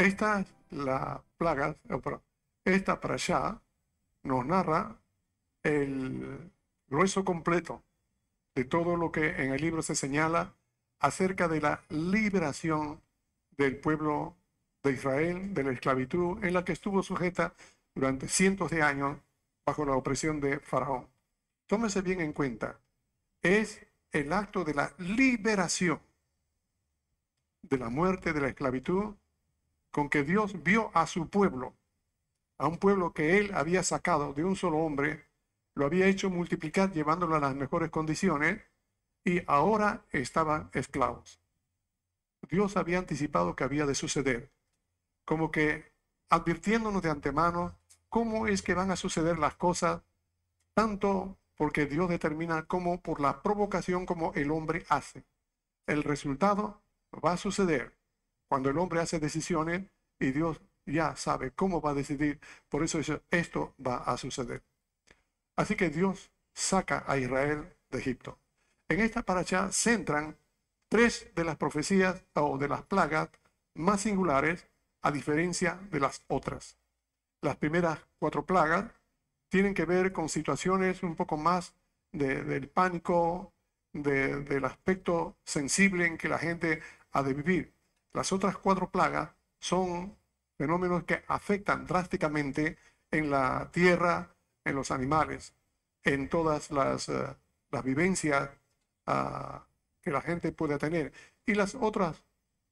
Esta, la plaga, esta para allá nos narra el grueso completo de todo lo que en el libro se señala acerca de la liberación del pueblo de Israel de la esclavitud en la que estuvo sujeta durante cientos de años bajo la opresión de Faraón. Tómese bien en cuenta, es el acto de la liberación de la muerte, de la esclavitud, con que Dios vio a su pueblo, a un pueblo que él había sacado de un solo hombre, lo había hecho multiplicar llevándolo a las mejores condiciones y ahora estaban esclavos. Dios había anticipado que había de suceder, como que advirtiéndonos de antemano cómo es que van a suceder las cosas, tanto porque Dios determina como por la provocación como el hombre hace. El resultado va a suceder cuando el hombre hace decisiones y Dios ya sabe cómo va a decidir, por eso dice, esto va a suceder. Así que Dios saca a Israel de Egipto. En esta paracha se centran tres de las profecías o de las plagas más singulares a diferencia de las otras. Las primeras cuatro plagas tienen que ver con situaciones un poco más del pánico, del aspecto sensible en que la gente ha de vivir. Las otras cuatro plagas son fenómenos que afectan drásticamente en la tierra, en los animales, en todas las vivencias que la gente puede tener. Y las otras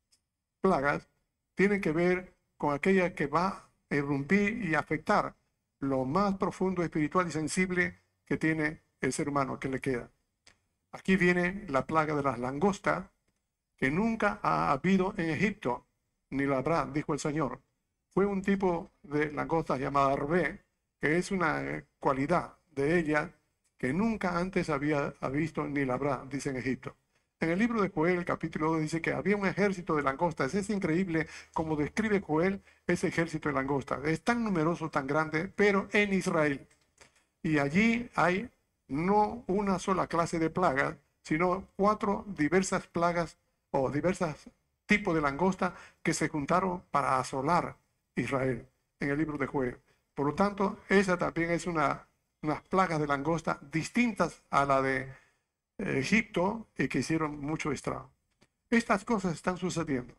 plagas tienen que ver con aquella que va a irrumpir y afectar lo más profundo, espiritual y sensible que tiene el ser humano que le queda. Aquí viene la plaga de las langostas, que nunca ha habido en Egipto, ni la habrá, dijo el Señor. Fue un tipo de langosta llamada arbé, que es una cualidad de ella que nunca antes había visto ni la habrá, dice en Egipto. En el libro de Joel, capítulo 2, dice que había un ejército de langostas. Es increíble como describe Joel ese ejército de langostas. Es tan numeroso, tan grande, pero en Israel. Y allí hay no una sola clase de plagas, sino cuatro diversas plagas o diversos tipos de langosta que se juntaron para asolar Israel en el libro de Joel. Por lo tanto, esa también es unas plagas de langosta distintas a la de Egipto y que hicieron mucho estrago. Estas cosas están sucediendo.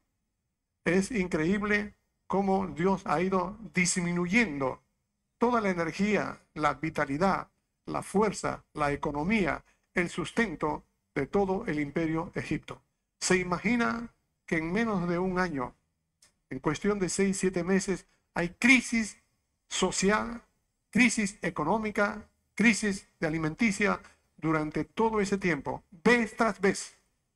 Es increíble cómo Dios ha ido disminuyendo toda la energía, la vitalidad, la fuerza, la economía, el sustento de todo el imperio Egipto. Se imagina que en menos de un año, en cuestión de 6, 7 meses, hay crisis social, crisis económica, crisis de alimenticia durante todo ese tiempo, vez tras vez.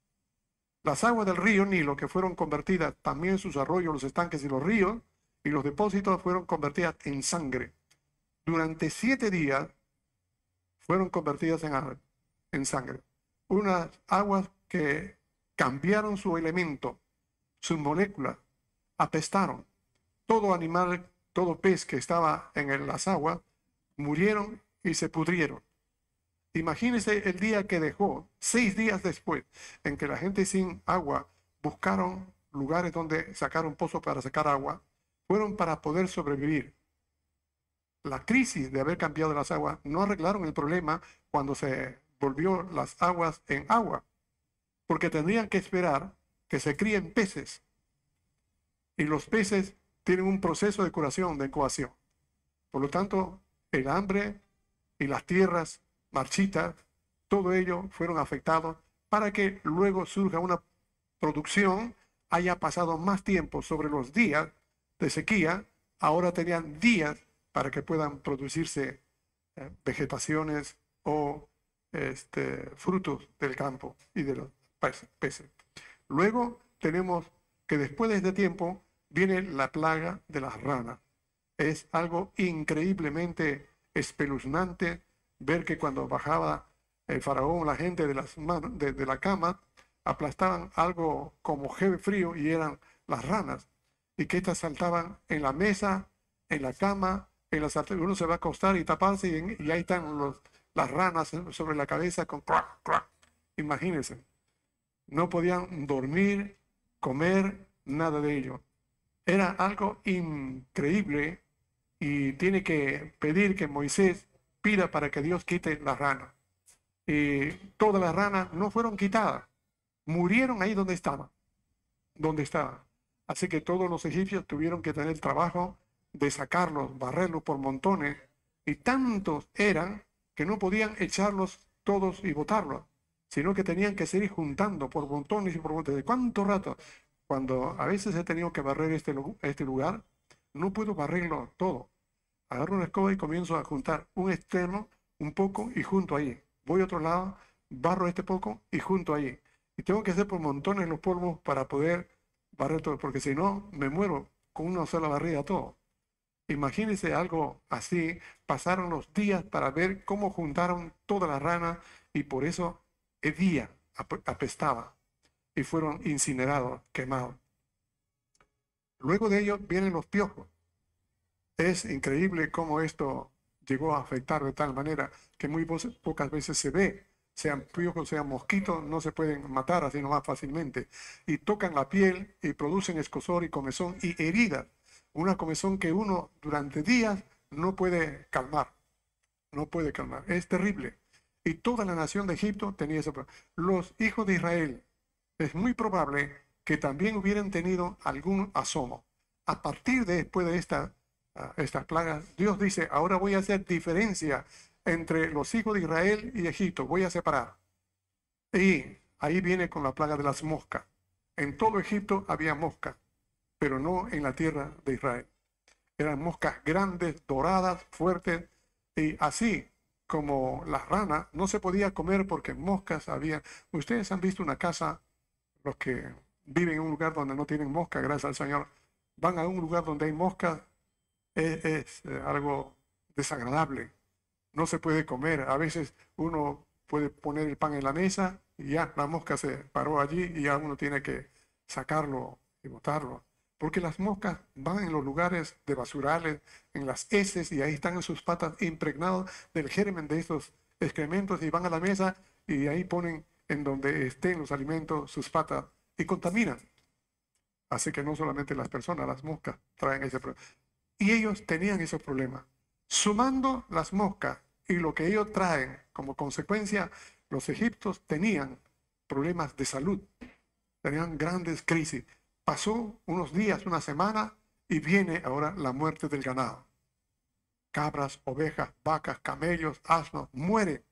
Las aguas del río Nilo, que fueron convertidas también sus arroyos, los estanques y los ríos, y los depósitos fueron convertidas en sangre. Durante 7 días fueron convertidas en sangre. Unas aguas que cambiaron su elemento, sus moléculas, apestaron. Todo animal, todo pez que estaba en las aguas, murieron y se pudrieron. Imagínense el día que dejó, 6 días después, en que la gente sin agua buscaron lugares donde sacar un pozo para sacar agua, fueron para poder sobrevivir. La crisis de haber cambiado las aguas no arreglaron el problema cuando se volvió las aguas en agua, porque tendrían que esperar que se críen peces. Y los peces tienen un proceso de curación, de coacción. Por lo tanto, el hambre y las tierras marchitas, todo ello fueron afectados para que luego surja una producción, haya pasado más tiempo sobre los días de sequía, ahora tenían días para que puedan producirse vegetaciones o frutos del campo y de los peces. Luego tenemos que después de este tiempo viene la plaga de las ranas. Es algo increíblemente espeluznante ver que cuando bajaba el faraón, la gente de la cama, aplastaban algo como jeve frío y eran las ranas. Y que estas saltaban en la mesa, en la cama, en la sartén. Uno se va a acostar y taparse y ahí están las ranas sobre la cabeza con crack, crack. Imagínense. No podían dormir, comer, nada de ello. Era algo increíble y tiene que pedir que Moisés pida para que Dios quite las ranas. Y todas las ranas no fueron quitadas, murieron ahí donde estaban. Así que todos los egipcios tuvieron que tener el trabajo de sacarlos, barrerlos por montones, y tantos eran que no podían echarlos todos y botarlos, sino que tenían que seguir juntando por montones y por montones. ¿De cuánto rato? Cuando a veces he tenido que barrer este lugar, no puedo barrerlo todo. Agarro una escoba y comienzo a juntar un extremo, un poco y junto ahí. Voy a otro lado, barro este poco y junto ahí. Y tengo que hacer por montones los polvos para poder barrer todo, porque si no, me muero con una sola barrida todo. Imagínense algo así. Pasaron los días para ver cómo juntaron todas las ranas y por eso el día apestaba y fueron incinerados, quemados. Luego de ello vienen los piojos. Es increíble cómo esto llegó a afectar de tal manera que muy pocas veces se ve. Sean piojos, sean mosquitos, no se pueden matar así nomás fácilmente. Y tocan la piel y producen escozor y comezón y herida. Una comezón que uno durante días no puede calmar. No puede calmar. Es terrible. Y toda la nación de Egipto tenía eso. Los hijos de Israel, es muy probable que también hubieran tenido algún asomo. A partir de después de estas plagas, Dios dice, ahora voy a hacer diferencia entre los hijos de Israel y Egipto, voy a separar. Y ahí viene con la plaga de las moscas. En todo Egipto había moscas, pero no en la tierra de Israel. Eran moscas grandes, doradas, fuertes, y así como las ranas, no se podía comer porque moscas había. Ustedes han visto una casa, los que viven en un lugar donde no tienen moscas, gracias al Señor, van a un lugar donde hay moscas, es algo desagradable. No se puede comer. A veces uno puede poner el pan en la mesa y ya la mosca se paró allí y ya uno tiene que sacarlo y botarlo. Porque las moscas van en los lugares de basurales, en las heces, y ahí están en sus patas impregnados del germen de estos excrementos y van a la mesa y ahí ponen en donde estén los alimentos sus patas y contaminan. Así que no solamente las personas, las moscas traen ese problema. Y ellos tenían esos problemas. Sumando las moscas y lo que ellos traen como consecuencia, los egipcios tenían problemas de salud, tenían grandes crisis. Pasó unos días, una semana, y viene ahora la muerte del ganado. Cabras, ovejas, vacas, camellos, asnos, mueren.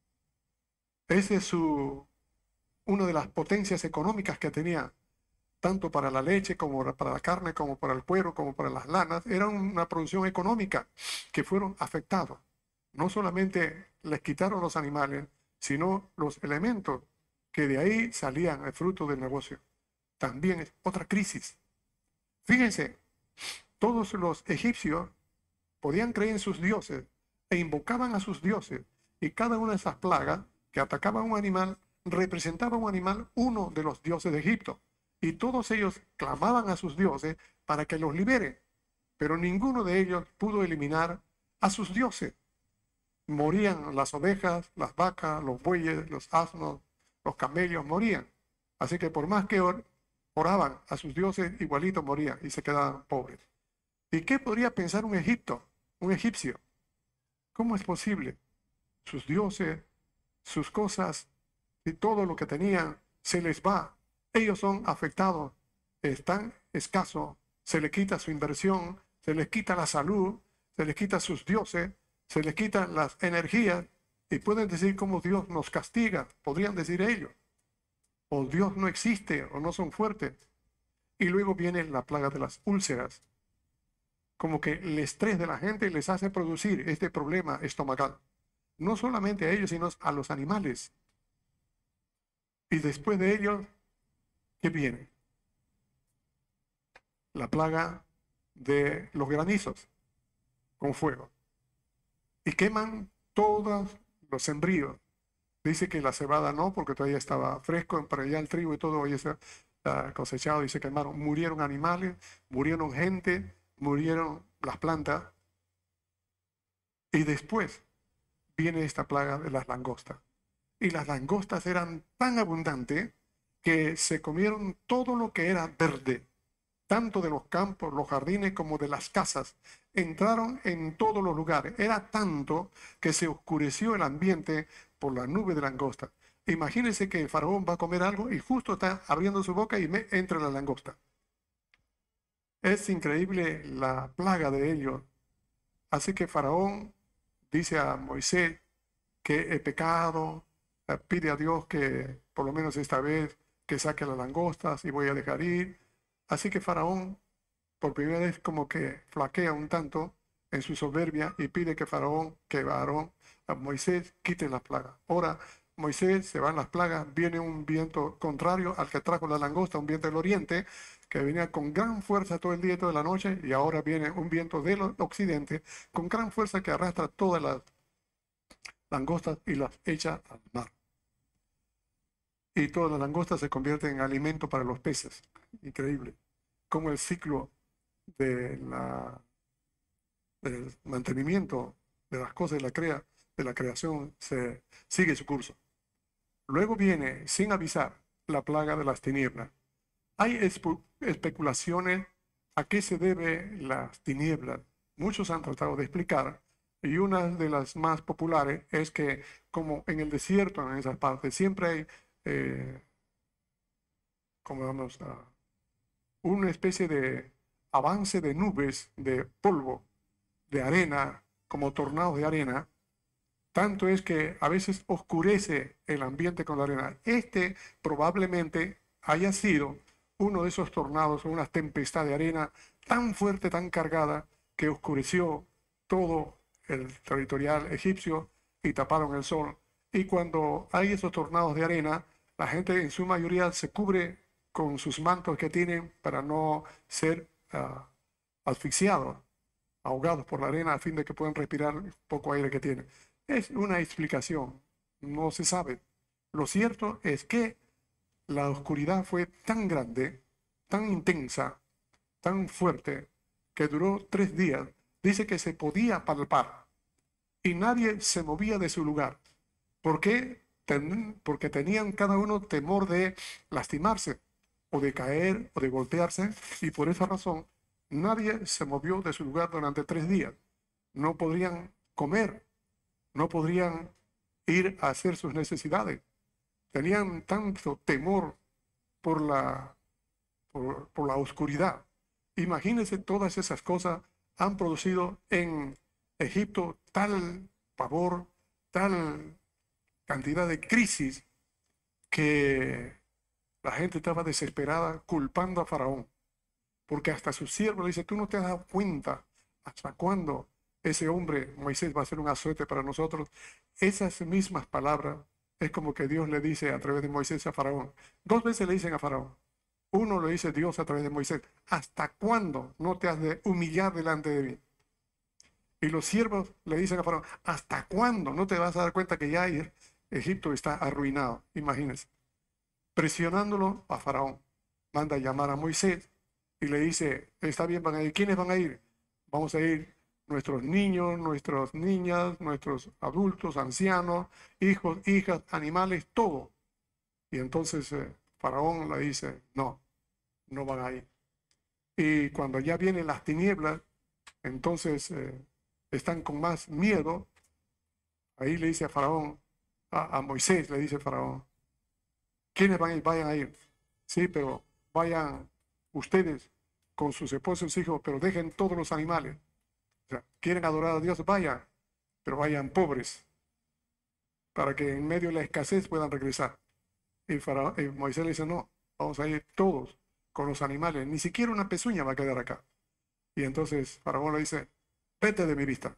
Ese es una de las potencias económicas que tenía tanto para la leche como para la carne, como para el cuero, como para las lanas, era una producción económica que fueron afectados. No solamente les quitaron los animales, sino los elementos que de ahí salían el fruto del negocio. También es otra crisis. Fíjense, todos los egipcios podían creer en sus dioses e invocaban a sus dioses, y cada una de esas plagas que atacaban a un animal representaba un animal, uno de los dioses de Egipto. Y todos ellos clamaban a sus dioses para que los liberen, pero ninguno de ellos pudo eliminar a sus dioses. Morían las ovejas, las vacas, los bueyes, los asnos, los camellos, morían. Así que por más que oraban a sus dioses, igualito morían y se quedaban pobres. ¿Y qué podría pensar un egipcio? ¿Cómo es posible? Sus dioses, sus cosas y todo lo que tenían se les va. Ellos son afectados, están escasos, se les quita su inversión, se les quita la salud, se les quita sus dioses, se les quitan las energías y pueden decir cómo Dios nos castiga, podrían decir ellos. O Dios no existe o no son fuertes. Y luego viene la plaga de las úlceras. Como que el estrés de la gente les hace producir este problema estomacal. No solamente a ellos, sino a los animales. Y después de ellos, ¿qué viene? La plaga de los granizos con fuego. Y queman todos los sembríos. Dice que la cebada no, porque todavía estaba fresco, pero ya el trigo y todo hoy está cosechado y se quemaron. Murieron animales, murieron gente, murieron las plantas. Y después viene esta plaga de las langostas. Y las langostas eran tan abundantes que se comieron todo lo que era verde. tanto de los campos, los jardines, como de las casas. Entraron en todos los lugares. Era tanto que se oscureció el ambiente por la nube de langosta. Imagínense que el faraón va a comer algo y justo está abriendo su boca y entra la langosta. Es increíble la plaga de ellos. Así que Faraón dice a Moisés que he pecado, pide a Dios que por lo menos esta vez que saque las langostas y voy a dejar ir. Así que Faraón por primera vez como que flaquea un tanto en su soberbia y pide que Faraón, que Aarón, a Moisés quite las plagas. Ahora Moisés se van las plagas, viene un viento contrario al que trajo la langosta, un viento del oriente, que venía con gran fuerza todo el día y toda la noche, y ahora viene un viento del occidente con gran fuerza que arrastra todas las langostas y las echa al mar. Y todas las langostas se convierten en alimento para los peces. Increíble. Como el ciclo de del mantenimiento de las cosas de la creación se sigue su curso. Luego viene, sin avisar, la plaga de las tinieblas. Hay especulaciones a qué se debe las tinieblas. Muchos han tratado de explicar, y una de las más populares es que, como en el desierto, en esas partes, siempre hay, como vamos a, una especie de avance de nubes, de polvo, de arena, como tornados de arena. Tanto es que a veces oscurece el ambiente con la arena. Este probablemente haya sido uno de esos tornados o una tempestad de arena tan fuerte, tan cargada, que oscureció todo el territorial egipcio y taparon el sol. Y cuando hay esos tornados de arena, la gente en su mayoría se cubre con sus mantos que tienen para no ser asfixiados, ahogados por la arena, a fin de que puedan respirar el poco aire que tienen. Es una explicación, no se sabe. Lo cierto es que la oscuridad fue tan grande, tan intensa, tan fuerte, que duró 3 días. Dice que se podía palpar y nadie se movía de su lugar. ¿Por qué? Porque tenían cada uno temor de lastimarse o de caer o de golpearse, y por esa razón nadie se movió de su lugar durante 3 días. No podrían comer, no podrían ir a hacer sus necesidades. Tenían tanto temor por por la oscuridad. Imagínense, todas esas cosas han producido en Egipto tal pavor, tal cantidad de crisis, que la gente estaba desesperada culpando a Faraón, porque hasta su siervo le dice, tú no te has dado cuenta hasta cuándo ese hombre, Moisés, va a ser un azote para nosotros. Esas mismas palabras es como que Dios le dice a través de Moisés a Faraón. 2 veces le dicen a Faraón. Uno le dice Dios a través de Moisés, ¿hasta cuándo no te has de humillar delante de mí? Y los siervos le dicen a Faraón, ¿hasta cuándo no te vas a dar cuenta que ya Egipto está arruinado? Imagínense. Presionándolo a Faraón, manda a llamar a Moisés y le dice, está bien, van a ir. ¿Quiénes van a ir? Vamos a ir nuestros niños, nuestras niñas, nuestros adultos, ancianos, hijos, hijas, animales, todo. Y entonces Faraón le dice, no, no van a ir. Y cuando ya vienen las tinieblas, entonces están con más miedo. Ahí le dice a Faraón, a Moisés le dice Faraón, ¿quiénes van a ir? Vayan a ir. Sí, pero vayan ustedes con sus esposos y hijos, pero dejen todos los animales. O sea, quieren adorar a Dios, vayan, pero vayan pobres, para que en medio de la escasez puedan regresar. Y Moisés le dice, no, vamos a ir todos con los animales, ni siquiera una pezuña va a quedar acá. Y entonces Faraón le dice, vete de mi vista.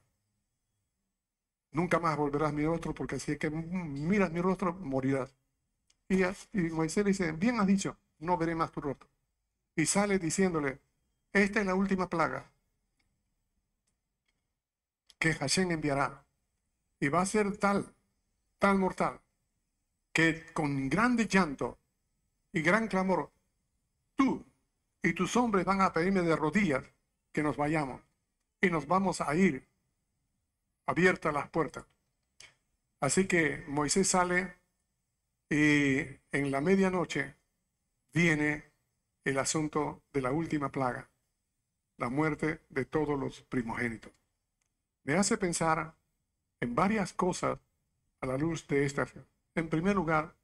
Nunca más volverás mi rostro, porque si es que miras mi rostro, morirás. Y Moisés le dice, bien has dicho, no veré más tu rostro. Y sale diciéndole, esta es la última plaga que Hashem enviará. Y va a ser tal mortal, que con grande llanto y gran clamor, tú y tus hombres van a pedirme de rodillas que nos vayamos. Y nos vamos a ir abiertas las puertas. Así que Moisés sale y en la medianoche viene el asunto de la última plaga, la muerte de todos los primogénitos. Me hace pensar en varias cosas a la luz de esta. En primer lugar,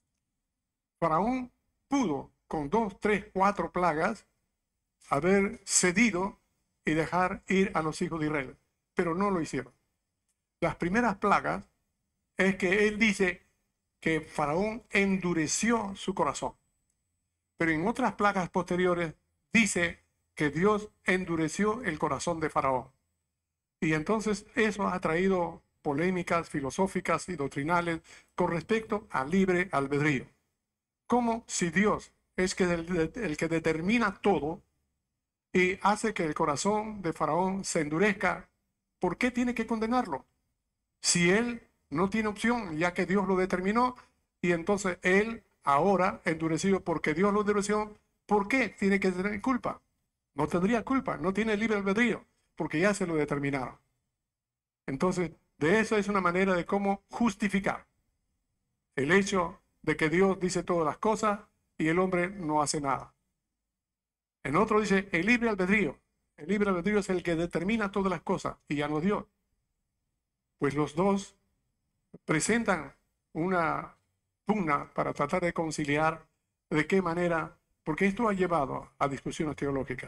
Faraón pudo con 2, 3, 4 plagas haber cedido y dejar ir a los hijos de Israel, pero no lo hicieron. Las primeras plagas es que él dice que Faraón endureció su corazón, pero en otras plagas posteriores dice que Dios endureció el corazón de Faraón. Y entonces eso ha traído polémicas filosóficas y doctrinales con respecto al libre albedrío. Como si Dios es el que determina todo y hace que el corazón de Faraón se endurezca, ¿por qué tiene que condenarlo? Si él no tiene opción, ya que Dios lo determinó, y entonces él ahora endurecido porque Dios lo endureció, ¿por qué tiene que tener culpa? No tendría culpa, no tiene libre albedrío, porque ya se lo determinaron. Entonces, de eso es una manera de cómo justificar el hecho de que Dios dice todas las cosas y el hombre no hace nada. En otro dice el libre albedrío. El libre albedrío es el que determina todas las cosas y ya no Dios. Pues los dos presentan una pugna para tratar de conciliar de qué manera, porque esto ha llevado a discusiones teológicas.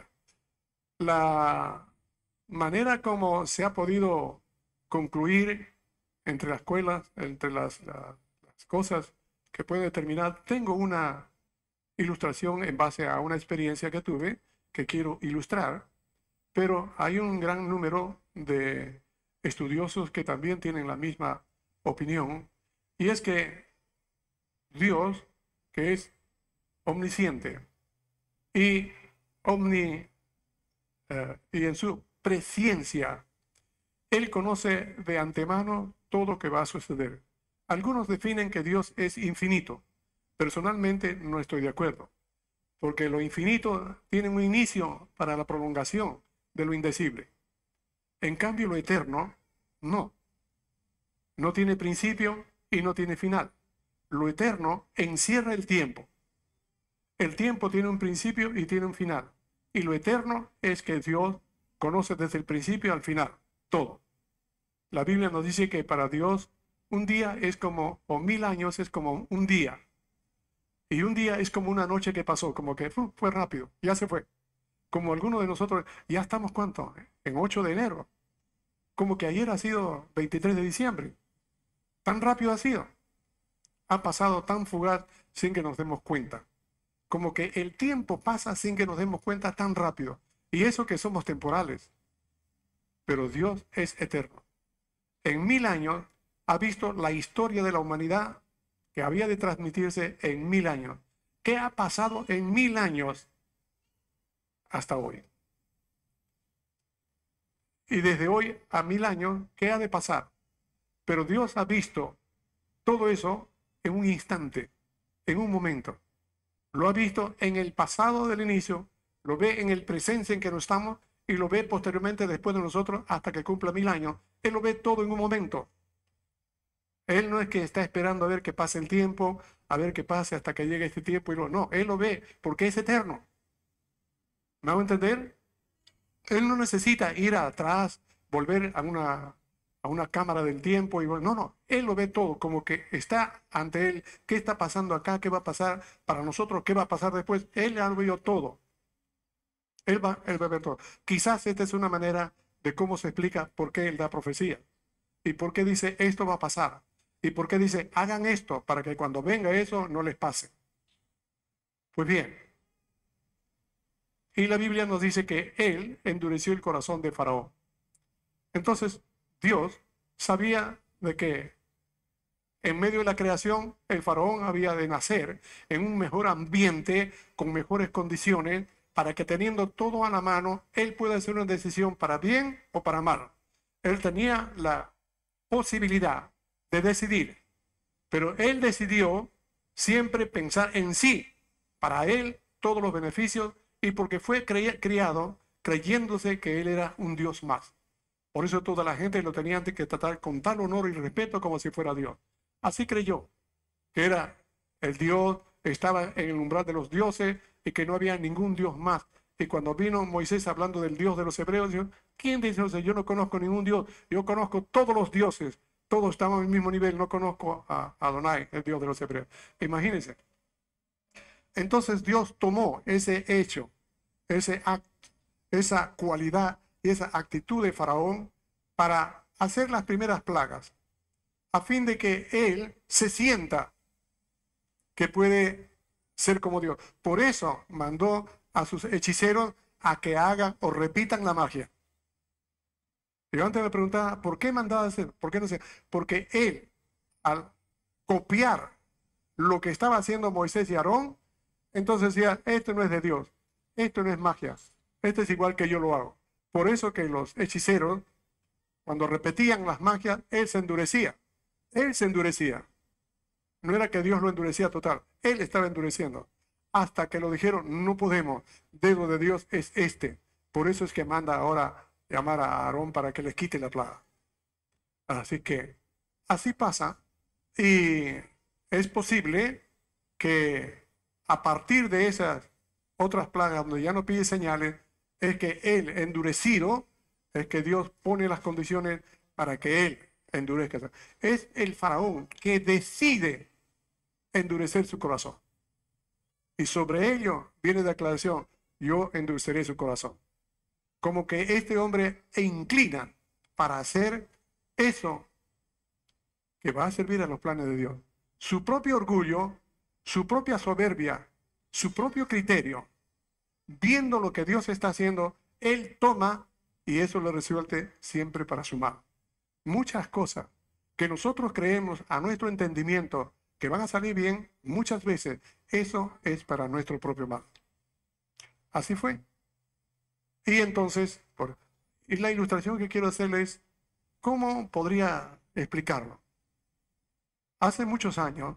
La manera como se ha podido concluir entre las escuelas, entre las cosas que puede determinar, tengo una ilustración en base a una experiencia que tuve que quiero ilustrar, pero hay un gran número de estudiosos que también tienen la misma opinión, y es que Dios, que es omnisciente y y en su presciencia, Él conoce de antemano todo lo que va a suceder. Algunos definen que Dios es infinito. Personalmente no estoy de acuerdo, porque lo infinito tiene un inicio para la prolongación de lo indecible. En cambio, lo eterno no. No tiene principio y no tiene final. Lo eterno encierra el tiempo. El tiempo tiene un principio y tiene un final. Y lo eterno es que Dios conoce desde el principio al final todo. La Biblia nos dice que para Dios un día es como, o 1000 años es como un día. Y un día es como una noche que pasó, como que fue rápido, ya se fue. Como algunos de nosotros, ya estamos, ¿cuánto? En 8 de enero. Como que ayer ha sido 23 de diciembre. Tan rápido ha sido. Ha pasado tan fugaz sin que nos demos cuenta. Como que el tiempo pasa sin que nos demos cuenta tan rápido. Y eso que somos temporales. Pero Dios es eterno. En 1000 años ha visto la historia de la humanidad que había de transmitirse en 1000 años. ¿Qué ha pasado en 1000 años hasta hoy? Y desde hoy a 1000 años, ¿qué ha de pasar? Pero Dios ha visto todo eso en un instante, en un momento. Lo ha visto en el pasado del inicio, lo ve en el presente en que no estamos y lo ve posteriormente después de nosotros hasta que cumpla 1000 años. Él lo ve todo en un momento. Él no es que está esperando a ver que pase el tiempo, a ver qué pase hasta que llegue este tiempo. No, Él lo ve porque es eterno. ¿Me hago entender? Él no necesita ir atrás, volver a una cámara del tiempo. No, Él lo ve todo, como que está ante Él. ¿Qué está pasando acá? ¿Qué va a pasar para nosotros? ¿Qué va a pasar después? Él ya lo vio todo. Él va a ver todo. Quizás esta es una manera de cómo se explica por qué Él da profecía. Y por qué dice esto va a pasar. ¿Y por qué dice, hagan esto para que cuando venga eso no les pase? Pues bien, y la Biblia nos dice que Él endureció el corazón de Faraón. Entonces, Dios sabía de que en medio de la creación el Faraón había de nacer en un mejor ambiente, con mejores condiciones, para que teniendo todo a la mano, Él pueda hacer una decisión para bien o para mal. Él tenía la posibilidad de decidir, pero Él decidió siempre pensar en sí, para Él todos los beneficios, y porque fue criado creyéndose que Él era un Dios más. Por eso toda la gente lo tenía que tratar con tal honor y respeto como si fuera Dios. Así creyó que era el Dios, estaba en el umbral de los dioses y que no había ningún Dios más. Y cuando vino Moisés hablando del Dios de los hebreos, dijo, ¿quién dice eso? Yo no conozco ningún Dios, yo conozco todos los dioses, todos estamos al mismo nivel, no conozco a Adonai, el Dios de los hebreos. Imagínense. Entonces Dios tomó ese hecho, ese acto, esa cualidad y esa actitud de Faraón para hacer las primeras plagas, a fin de que él se sienta que puede ser como Dios. Por eso mandó a sus hechiceros a que hagan o repitan la magia. Yo antes me preguntaba, ¿por qué mandaba a hacer? ¿Por qué no sé? Porque él, al copiar lo que estaba haciendo Moisés y Aarón, entonces decía, esto no es de Dios, esto no es magia, esto es igual que yo lo hago. Por eso que los hechiceros, cuando repetían las magias, él se endurecía. Él se endurecía. No era que Dios lo endurecía total, él estaba endureciendo. Hasta que lo dijeron, no podemos, dedo de Dios es este. Por eso es que manda ahora llamar a Aarón para que les quite la plaga. Así que así pasa y es posible que a partir de esas otras plagas donde ya no pide señales, es que él endurecido, es que Dios pone las condiciones para que él endurezca. Es el faraón que decide endurecer su corazón. Y sobre ello viene la aclaración, yo endureceré su corazón. Como que este hombre se inclina para hacer eso que va a servir a los planes de Dios. Su propio orgullo, su propia soberbia, su propio criterio, viendo lo que Dios está haciendo, él toma y eso lo resuelve siempre para su mal. Muchas cosas que nosotros creemos a nuestro entendimiento que van a salir bien, muchas veces eso es para nuestro propio mal. Así fue. Y entonces, y la ilustración que quiero hacerles, ¿cómo podría explicarlo? Hace muchos años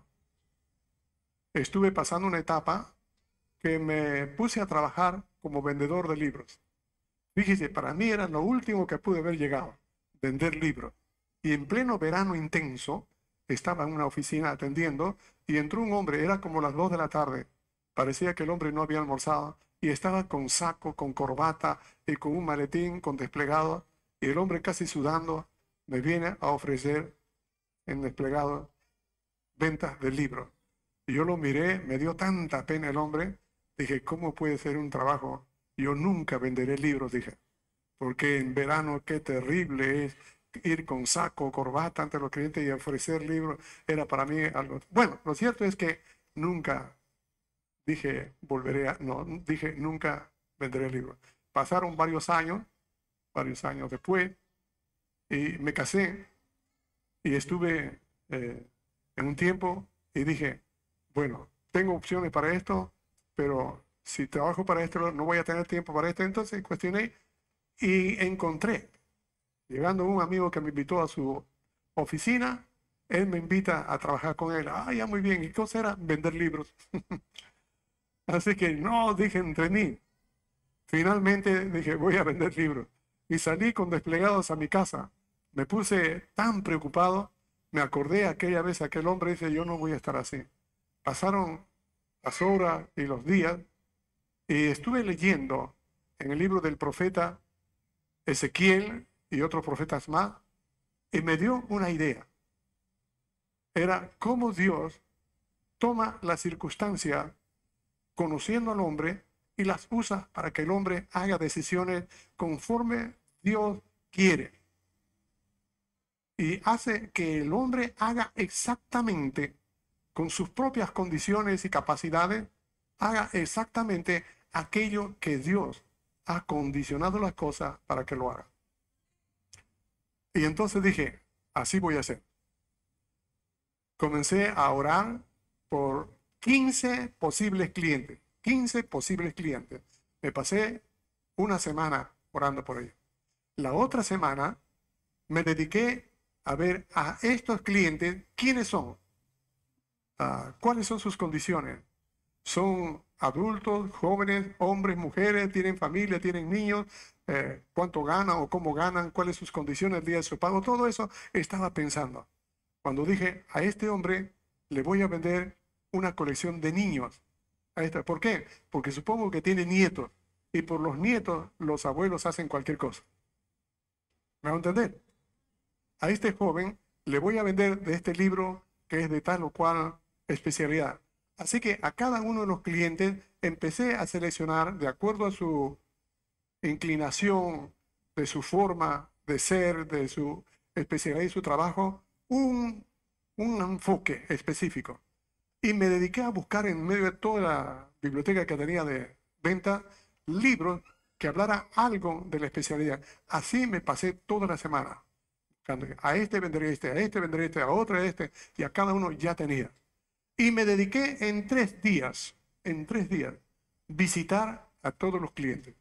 estuve pasando una etapa que me puse a trabajar como vendedor de libros. Fíjese, para mí era lo último que pude haber llegado, vender libros. Y en pleno verano intenso, estaba en una oficina atendiendo y entró un hombre, era como las 2 de la tarde. Parecía que el hombre no había almorzado y estaba con saco, con corbata y con un maletín con desplegado. Y el hombre casi sudando me viene a ofrecer en desplegado ventas de libros. Y yo lo miré, me dio tanta pena el hombre. Dije, ¿cómo puede ser un trabajo? Yo nunca venderé libros, dije, porque en verano qué terrible es ir con saco, corbata ante los clientes y ofrecer libros. Era para mí algo... Bueno, lo cierto es que nunca dije, no, dije, nunca venderé libros. Pasaron varios años después, y me casé y estuve en un tiempo y dije, bueno, tengo opciones para esto, pero si trabajo para esto no voy a tener tiempo para esto. Entonces cuestioné y encontré, llegando un amigo que me invitó a su oficina, él me invita a trabajar con él. Ah, ya muy bien. ¿Y qué cosa era? Vender libros. Así que no, dije entre mí. Finalmente dije, voy a vender libros. Y salí con desplegados a mi casa. Me puse tan preocupado, me acordé aquella vez, aquel hombre dice, yo no voy a estar así. Pasaron las horas y los días y estuve leyendo en el libro del profeta Ezequiel y otros profetas más y me dio una idea. Era cómo Dios toma la circunstancia conociendo al hombre y las usa para que el hombre haga decisiones conforme Dios quiere. Y hace que el hombre haga exactamente con sus propias condiciones y capacidades, haga exactamente aquello que Dios ha condicionado las cosas para que lo haga. Y entonces dije, así voy a hacer. Comencé a orar por 15 posibles clientes. 15 posibles clientes. Me pasé una semana orando por ellos. La otra semana me dediqué a ver a estos clientes quiénes son, cuáles son sus condiciones. Son adultos, jóvenes, hombres, mujeres, tienen familia, tienen niños, cuánto ganan o cómo ganan, cuáles son sus condiciones el día de su pago. Todo eso estaba pensando. Cuando dije, a este hombre le voy a vender una colección de niños. Ahí está. ¿Por qué? Porque supongo que tiene nietos. Y por los nietos, los abuelos hacen cualquier cosa. ¿Me va a entender? A este joven le voy a vender de este libro que es de tal o cual especialidad. Así que a cada uno de los clientes empecé a seleccionar de acuerdo a su inclinación, de su forma de ser, de su especialidad y su trabajo, un enfoque específico. Y me dediqué a buscar en medio de toda la biblioteca que tenía de venta libros que hablara algo de la especialidad. Así me pasé toda la semana. A este vendería este, a este vendería este, a otro este, y a cada uno ya tenía. Y me dediqué en 3 días, visitar a todos los clientes.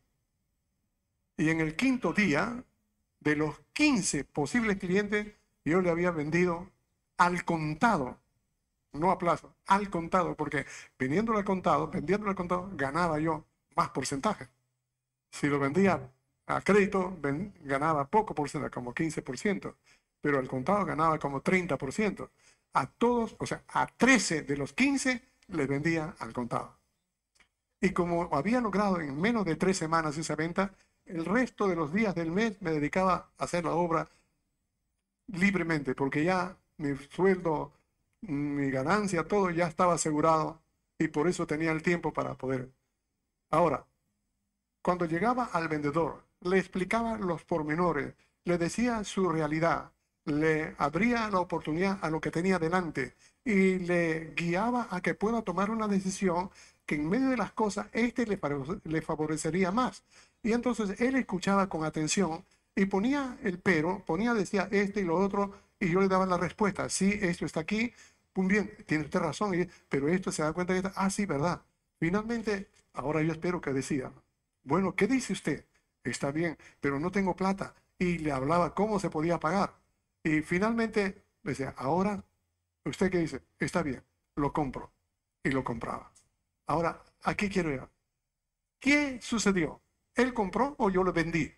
Y en el quinto día, de los 15 posibles clientes, yo le había vendido al contado, no a plazo, al contado, porque vendiéndolo al contado, ganaba yo más porcentaje. Si lo vendía a crédito, ganaba poco porcentaje, como 15%, pero al contado ganaba como 30%. A todos, o sea, a 13 de los 15 les vendía al contado. Y como había logrado en menos de 3 semanas esa venta, el resto de los días del mes me dedicaba a hacer la obra libremente, porque ya mi sueldo, mi ganancia, todo ya estaba asegurado y por eso tenía el tiempo para poder. Ahora, cuando llegaba al vendedor, le explicaba los pormenores, le decía su realidad, le abría la oportunidad a lo que tenía delante y le guiaba a que pueda tomar una decisión que en medio de las cosas le favorecería más. Y entonces él escuchaba con atención y ponía el pero, decía este y lo otro, y yo le daba la respuesta. Sí, esto está aquí, muy bien, tiene usted razón, pero esto se da cuenta de esto. Ah, sí, verdad. Finalmente, ahora yo espero que decida. Bueno, ¿qué dice usted? Está bien, pero no tengo plata. Y le hablaba cómo se podía pagar. Y finalmente decía, ahora, ¿usted qué dice? Está bien, lo compro. Y lo compraba. Ahora, ¿a qué quiero ir? ¿Qué sucedió? ¿Él compró o yo lo vendí?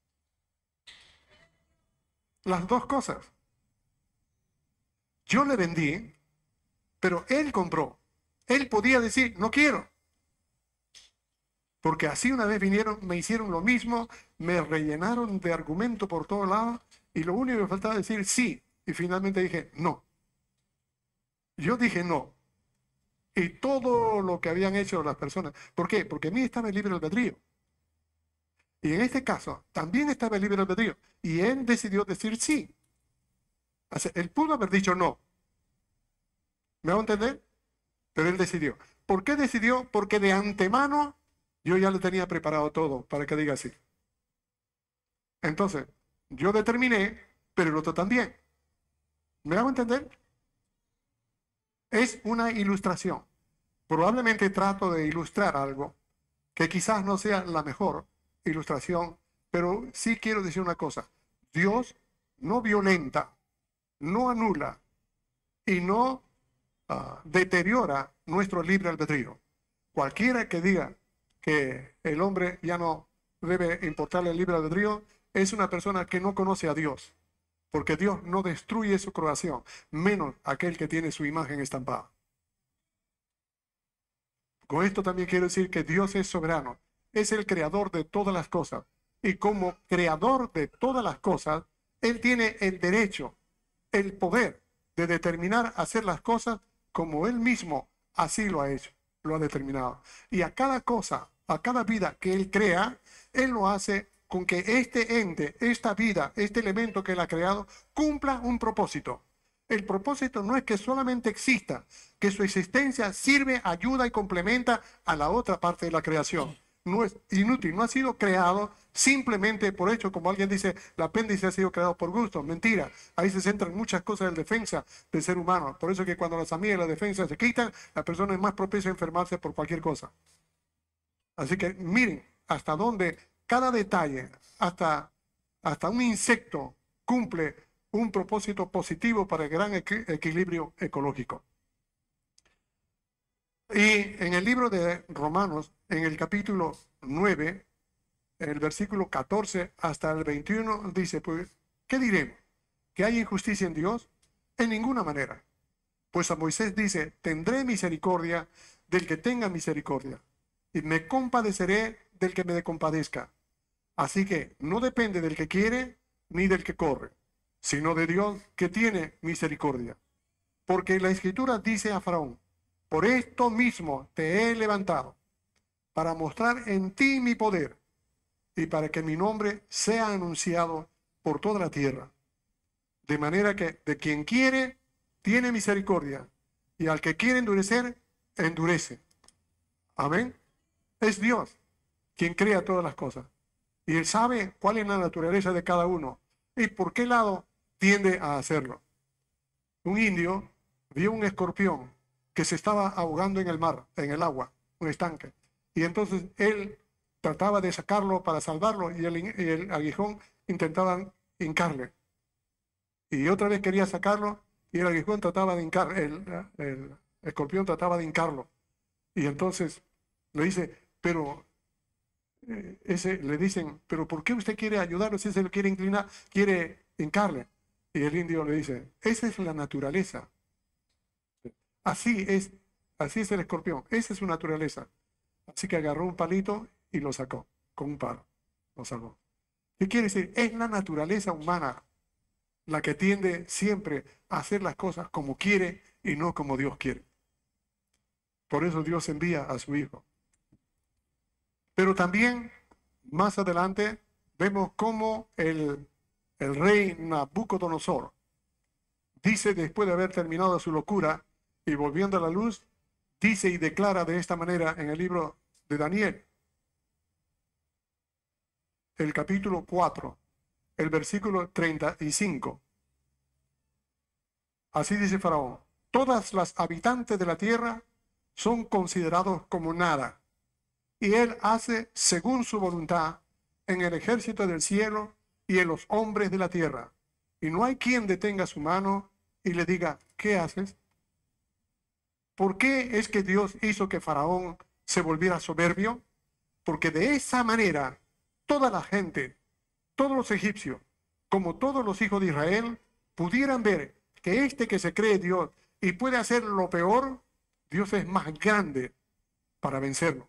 Las dos cosas. Yo le vendí, pero él compró. Él podía decir, no quiero. Porque así una vez vinieron, me hicieron lo mismo, me rellenaron de argumento por todos lados y lo único que faltaba decir sí. Y finalmente dije no. Yo dije no. Y todo lo que habían hecho las personas. ¿Por qué? Porque en mí estaba el libre albedrío. Y en este caso también estaba el libre albedrío. Y él decidió decir sí. O sea, él pudo haber dicho no. ¿Me va a entender? Pero él decidió. ¿Por qué decidió? Porque de antemano yo ya le tenía preparado todo para que diga sí. Entonces, yo determiné, pero el otro también. ¿Me hago entender? Es una ilustración. Probablemente trato de ilustrar algo que quizás no sea la mejor ilustración, pero sí quiero decir una cosa. Dios no violenta, no anula y no deteriora nuestro libre albedrío. Cualquiera que diga que el hombre ya no debe importarle el libre albedrío es una persona que no conoce a Dios, porque Dios no destruye su creación, menos aquel que tiene su imagen estampada. Con esto también quiero decir que Dios es soberano, es el creador de todas las cosas, y como creador de todas las cosas, Él tiene el derecho, el poder de determinar hacer las cosas como Él mismo así lo ha hecho, lo ha determinado. Y a cada cosa, a cada vida que Él crea, Él lo hace con que este ente, esta vida, este elemento que Él ha creado, cumpla un propósito. El propósito no es que solamente exista, que su existencia sirve, ayuda y complementa a la otra parte de la creación. No es inútil, no ha sido creado simplemente por hecho, como alguien dice, el apéndice ha sido creado por gusto. Mentira, ahí se centran muchas cosas en defensa del ser humano. Por eso que cuando las amigas de la defensa se quitan, la persona es más propensa a enfermarse por cualquier cosa. Así que miren hasta dónde cada detalle, hasta un insecto, cumple un propósito positivo para el gran equilibrio ecológico. Y en el libro de Romanos, en el capítulo 9, en el versículo 14 hasta el 21, dice, pues, ¿qué diremos? ¿Que hay injusticia en Dios? En ninguna manera. Pues a Moisés dice, tendré misericordia del que tenga misericordia, y me compadeceré del que me compadezca. Así que no depende del que quiere ni del que corre, sino de Dios que tiene misericordia. Porque la Escritura dice a Faraón: por esto mismo te he levantado, para mostrar en ti mi poder, y para que mi nombre sea anunciado por toda la tierra. De manera que de quien quiere, tiene misericordia, y al que quiere endurecer, endurece. Amén. Es Dios quien crea todas las cosas. Y Él sabe cuál es la naturaleza de cada uno y por qué lado tiende a hacerlo. Un indio vio un escorpión que se estaba ahogando en el mar, en el agua, un estanque. Y entonces él trataba de sacarlo para salvarlo y el aguijón intentaba hincarle. Y otra vez quería sacarlo y el aguijón trataba de hincar, el escorpión trataba de hincarlo. Y entonces le dice, pero le dicen, pero ¿por qué usted quiere ayudarlo si se lo quiere inclinar, quiere hincarle? Y el indio le dice, esa es la naturaleza. Así es, así es el escorpión, esa es su naturaleza. Así que agarró un palito y lo sacó con un palo, lo salvó. ¿Qué quiere decir? Es la naturaleza humana la que tiende siempre a hacer las cosas como quiere y no como Dios quiere. Por eso Dios envía a su Hijo. Pero también, más adelante, vemos cómo el rey Nabucodonosor dice, después de haber terminado su locura y volviendo a la luz, dice y declara de esta manera en el libro de Daniel, el capítulo 4, el versículo 35. Así dice Faraón: todas las habitantes de la tierra son considerados como nada, y él hace según su voluntad en el ejército del cielo y en los hombres de la tierra. Y no hay quien detenga su mano y le diga, ¿qué haces? ¿Por qué es que Dios hizo que Faraón se volviera soberbio? Porque de esa manera toda la gente, todos los egipcios, como todos los hijos de Israel, pudieran ver que este que se cree Dios y puede hacer lo peor, Dios es más grande para vencerlo.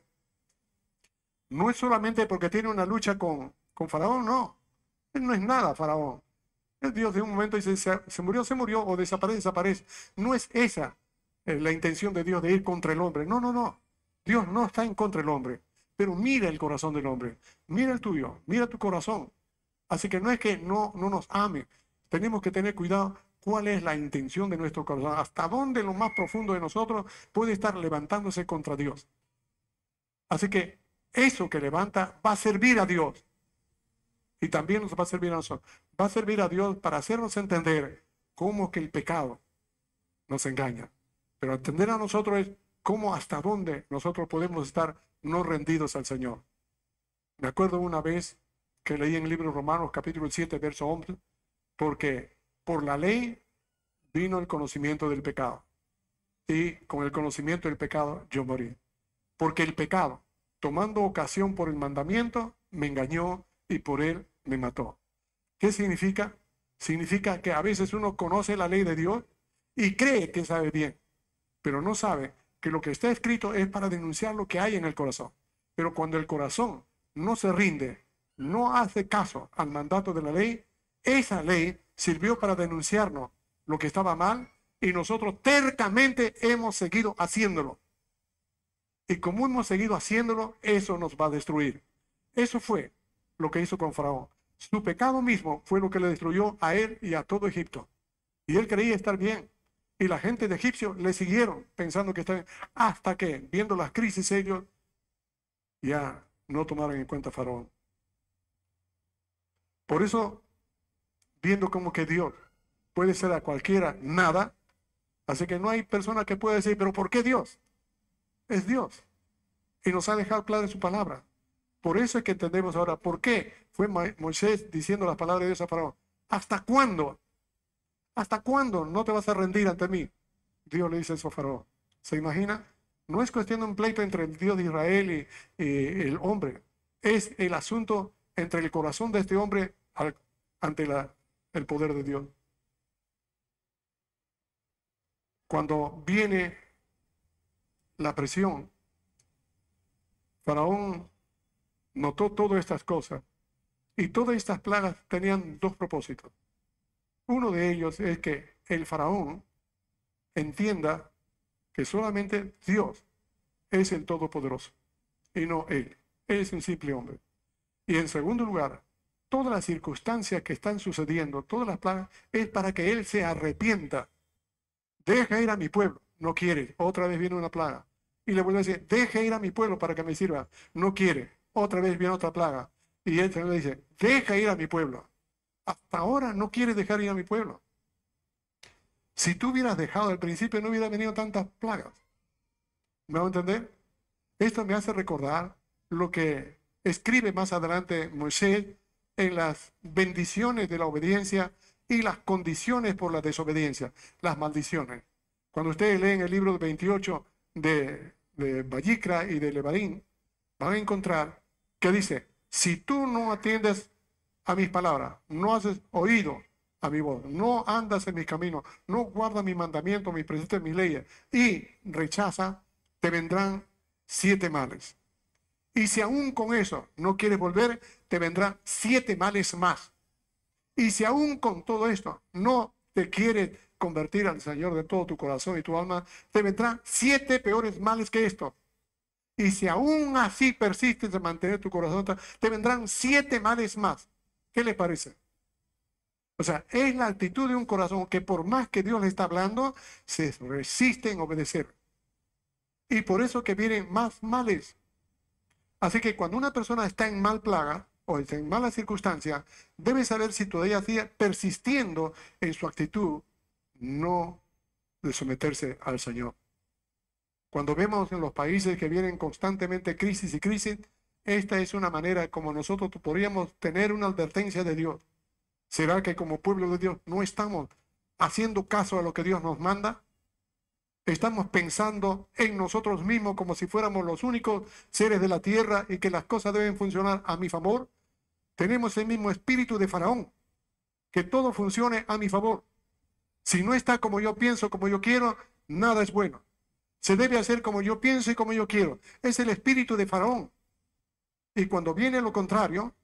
No es solamente porque tiene una lucha con Faraón, no. Él no es nada, Faraón. El Dios de un momento dice, se murió, o desaparece, desaparece. No es esa la intención de Dios de ir contra el hombre. No, no, no. Dios no está en contra del hombre. Pero mira el corazón del hombre. Mira el tuyo. Mira tu corazón. Así que no es que no nos ame. Tenemos que tener cuidado cuál es la intención de nuestro corazón. Hasta dónde lo más profundo de nosotros puede estar levantándose contra Dios. Así que eso que levanta va a servir a Dios. Y también nos va a servir a nosotros. Va a servir a Dios para hacernos entender cómo que el pecado nos engaña. Pero entender a nosotros es cómo hasta dónde nosotros podemos estar no rendidos al Señor. Me acuerdo una vez que leí en el libro de Romanos capítulo 7, verso 11, porque por la ley vino el conocimiento del pecado. Y con el conocimiento del pecado yo morí. Porque el pecado, tomando ocasión por el mandamiento, me engañó y por él me mató. ¿Qué significa? Significa que a veces uno conoce la ley de Dios y cree que sabe bien, pero no sabe que lo que está escrito es para denunciar lo que hay en el corazón. Pero cuando el corazón no se rinde, no hace caso al mandato de la ley, esa ley sirvió para denunciarnos lo que estaba mal y nosotros tercamente hemos seguido haciéndolo. Y como hemos seguido haciéndolo, eso nos va a destruir. Eso fue lo que hizo con Faraón. Su pecado mismo fue lo que le destruyó a él y a todo Egipto. Y él creía estar bien. Y la gente de Egipcio le siguieron pensando que está bien. Hasta que, viendo las crisis, ellos ya no tomaron en cuenta a Faraón. Por eso, viendo como que Dios puede ser a cualquiera nada, así que no hay persona que pueda decir, pero ¿por qué Dios? Es Dios. Y nos ha dejado claro en su palabra. Por eso es que entendemos ahora por qué fue Moisés diciendo las palabras de Dios a Faraón. ¿Hasta cuándo? ¿Hasta cuándo no te vas a rendir ante mí? Dios le dice eso a Faraón. ¿Se imagina? No es cuestión de un pleito entre el Dios de Israel y el hombre. Es el asunto entre el corazón de este hombre ante el poder de Dios. Cuando viene la presión, Faraón notó todas estas cosas y todas estas plagas tenían dos propósitos. Uno de ellos es que el faraón entienda que solamente Dios es el Todopoderoso y no él. Él es un simple hombre. Y en segundo lugar, todas las circunstancias que están sucediendo, todas las plagas, es para que él se arrepienta. Deja ir a mi pueblo. No quiere. Otra vez viene una plaga. Y le vuelve a decir, deja ir a mi pueblo para que me sirva. No quiere. Otra vez viene otra plaga. Y él le dice, deja ir a mi pueblo. Hasta ahora no quiere dejar ir a mi pueblo. Si tú hubieras dejado al principio, no hubiera venido tantas plagas. ¿Me va a entender? Esto me hace recordar lo que escribe más adelante Moisés en las bendiciones de la obediencia y las condiciones por la desobediencia, las maldiciones. Cuando ustedes leen el libro 28 de Vallicra y de Lebarín, van a encontrar que dice, si tú no atiendes a mis palabras, no haces oído a mi voz, no andas en mis caminos, no guardas mis mandamientos, mis preceptos, mis leyes, y rechaza, te vendrán 7 males. Y si aún con eso no quieres volver, te vendrán 7 males más. Y si aún con todo esto no te quieres convertir al Señor de todo tu corazón y tu alma, te vendrán 7 peores males que esto. Y si aún así persistes en mantener tu corazón, te vendrán 7 males más. ¿Qué le parece? O sea, es la actitud de un corazón que por más que Dios le está hablando, se resiste en obedecer. Y por eso que vienen más males. Así que cuando una persona está en mal plaga o está en mala circunstancia, debe saber si todavía sigue persistiendo en su actitud no de someterse al Señor. Cuando vemos en los países que vienen constantemente crisis y crisis, esta es una manera como nosotros podríamos tener una advertencia de Dios. ¿Será que como pueblo de Dios no estamos haciendo caso a lo que Dios nos manda? Estamos pensando en nosotros mismos como si fuéramos los únicos seres de la tierra y que las cosas deben funcionar a mi favor. Tenemos el mismo espíritu de Faraón, que todo funcione a mi favor. Si no está como yo pienso, como yo quiero, nada es bueno. Se debe hacer como yo pienso y como yo quiero. Es el espíritu de Faraón. Y cuando viene lo contrario,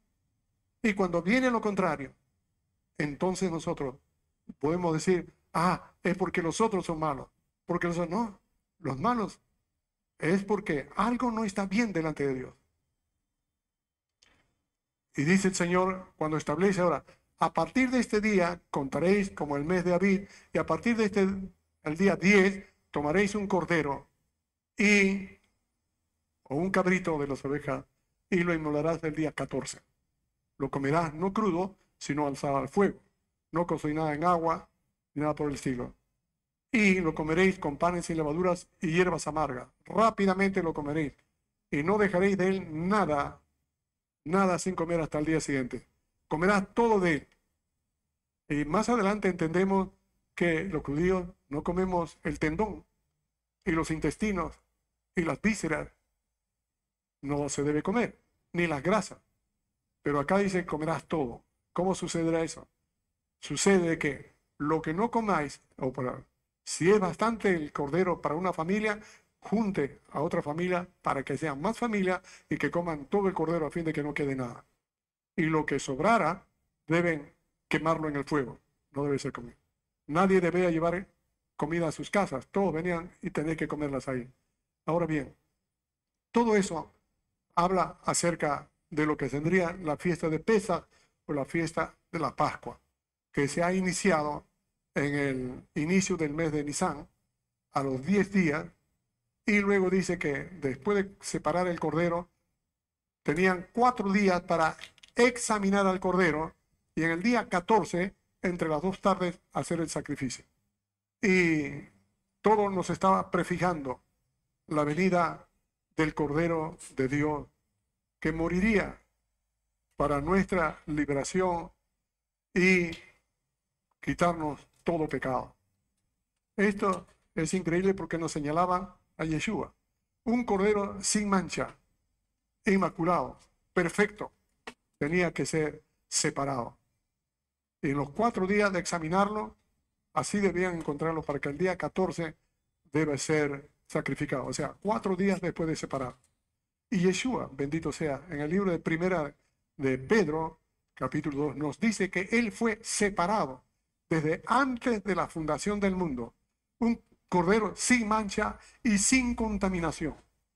entonces nosotros podemos decir, es porque los otros son malos. Porque no, los malos es porque algo no está bien delante de Dios. Y dice el Señor cuando establece ahora, a partir de este día contaréis como el mes de Abib, y a partir de el día 10 tomaréis un cordero o un cabrito de las ovejas y lo inmolarás el día 14. Lo comerás no crudo, sino alzado al fuego, no cocinado en agua, ni nada por el estilo. Y lo comeréis con panes sin levaduras y hierbas amargas. Rápidamente lo comeréis. Y no dejaréis de él nada sin comer hasta el día siguiente. Comerás todo de él. Y más adelante entendemos que los judíos no comemos el tendón y los intestinos y las vísceras. No se debe comer, ni las grasas. Pero acá dice comerás todo. ¿Cómo sucederá eso? Sucede que lo que no comáis, si es bastante el cordero para una familia, junte a otra familia para que sean más familia y que coman todo el cordero a fin de que no quede nada. Y lo que sobrara, deben quemarlo en el fuego. No debe ser comido. Nadie debía llevar comida a sus casas. Todos venían y tenían que comerlas ahí. Ahora bien, todo eso habla acerca de lo que tendría la fiesta de Pesaj o la fiesta de la Pascua, que se ha iniciado en el inicio del mes de Nisan, a los 10 días, y luego dice que después de separar el cordero, tenían 4 días para examinar al cordero, y en el día 14, entre las 2 tardes, hacer el sacrificio. Y todo nos estaba prefijando la venida del Cordero de Dios, que moriría para nuestra liberación y quitarnos todo pecado. Esto es increíble porque nos señalaba a Yeshua, un cordero sin mancha, inmaculado, perfecto, tenía que ser separado. Y en los 4 días de examinarlo, así debían encontrarlo para que el día 14 debe ser sacrificado. O sea, 4 días después de separar. Y Yeshua, bendito sea, en el libro de primera de Pedro, capítulo 2, nos dice que Él fue separado desde antes de la fundación del mundo. Un cordero sin mancha y sin contaminación.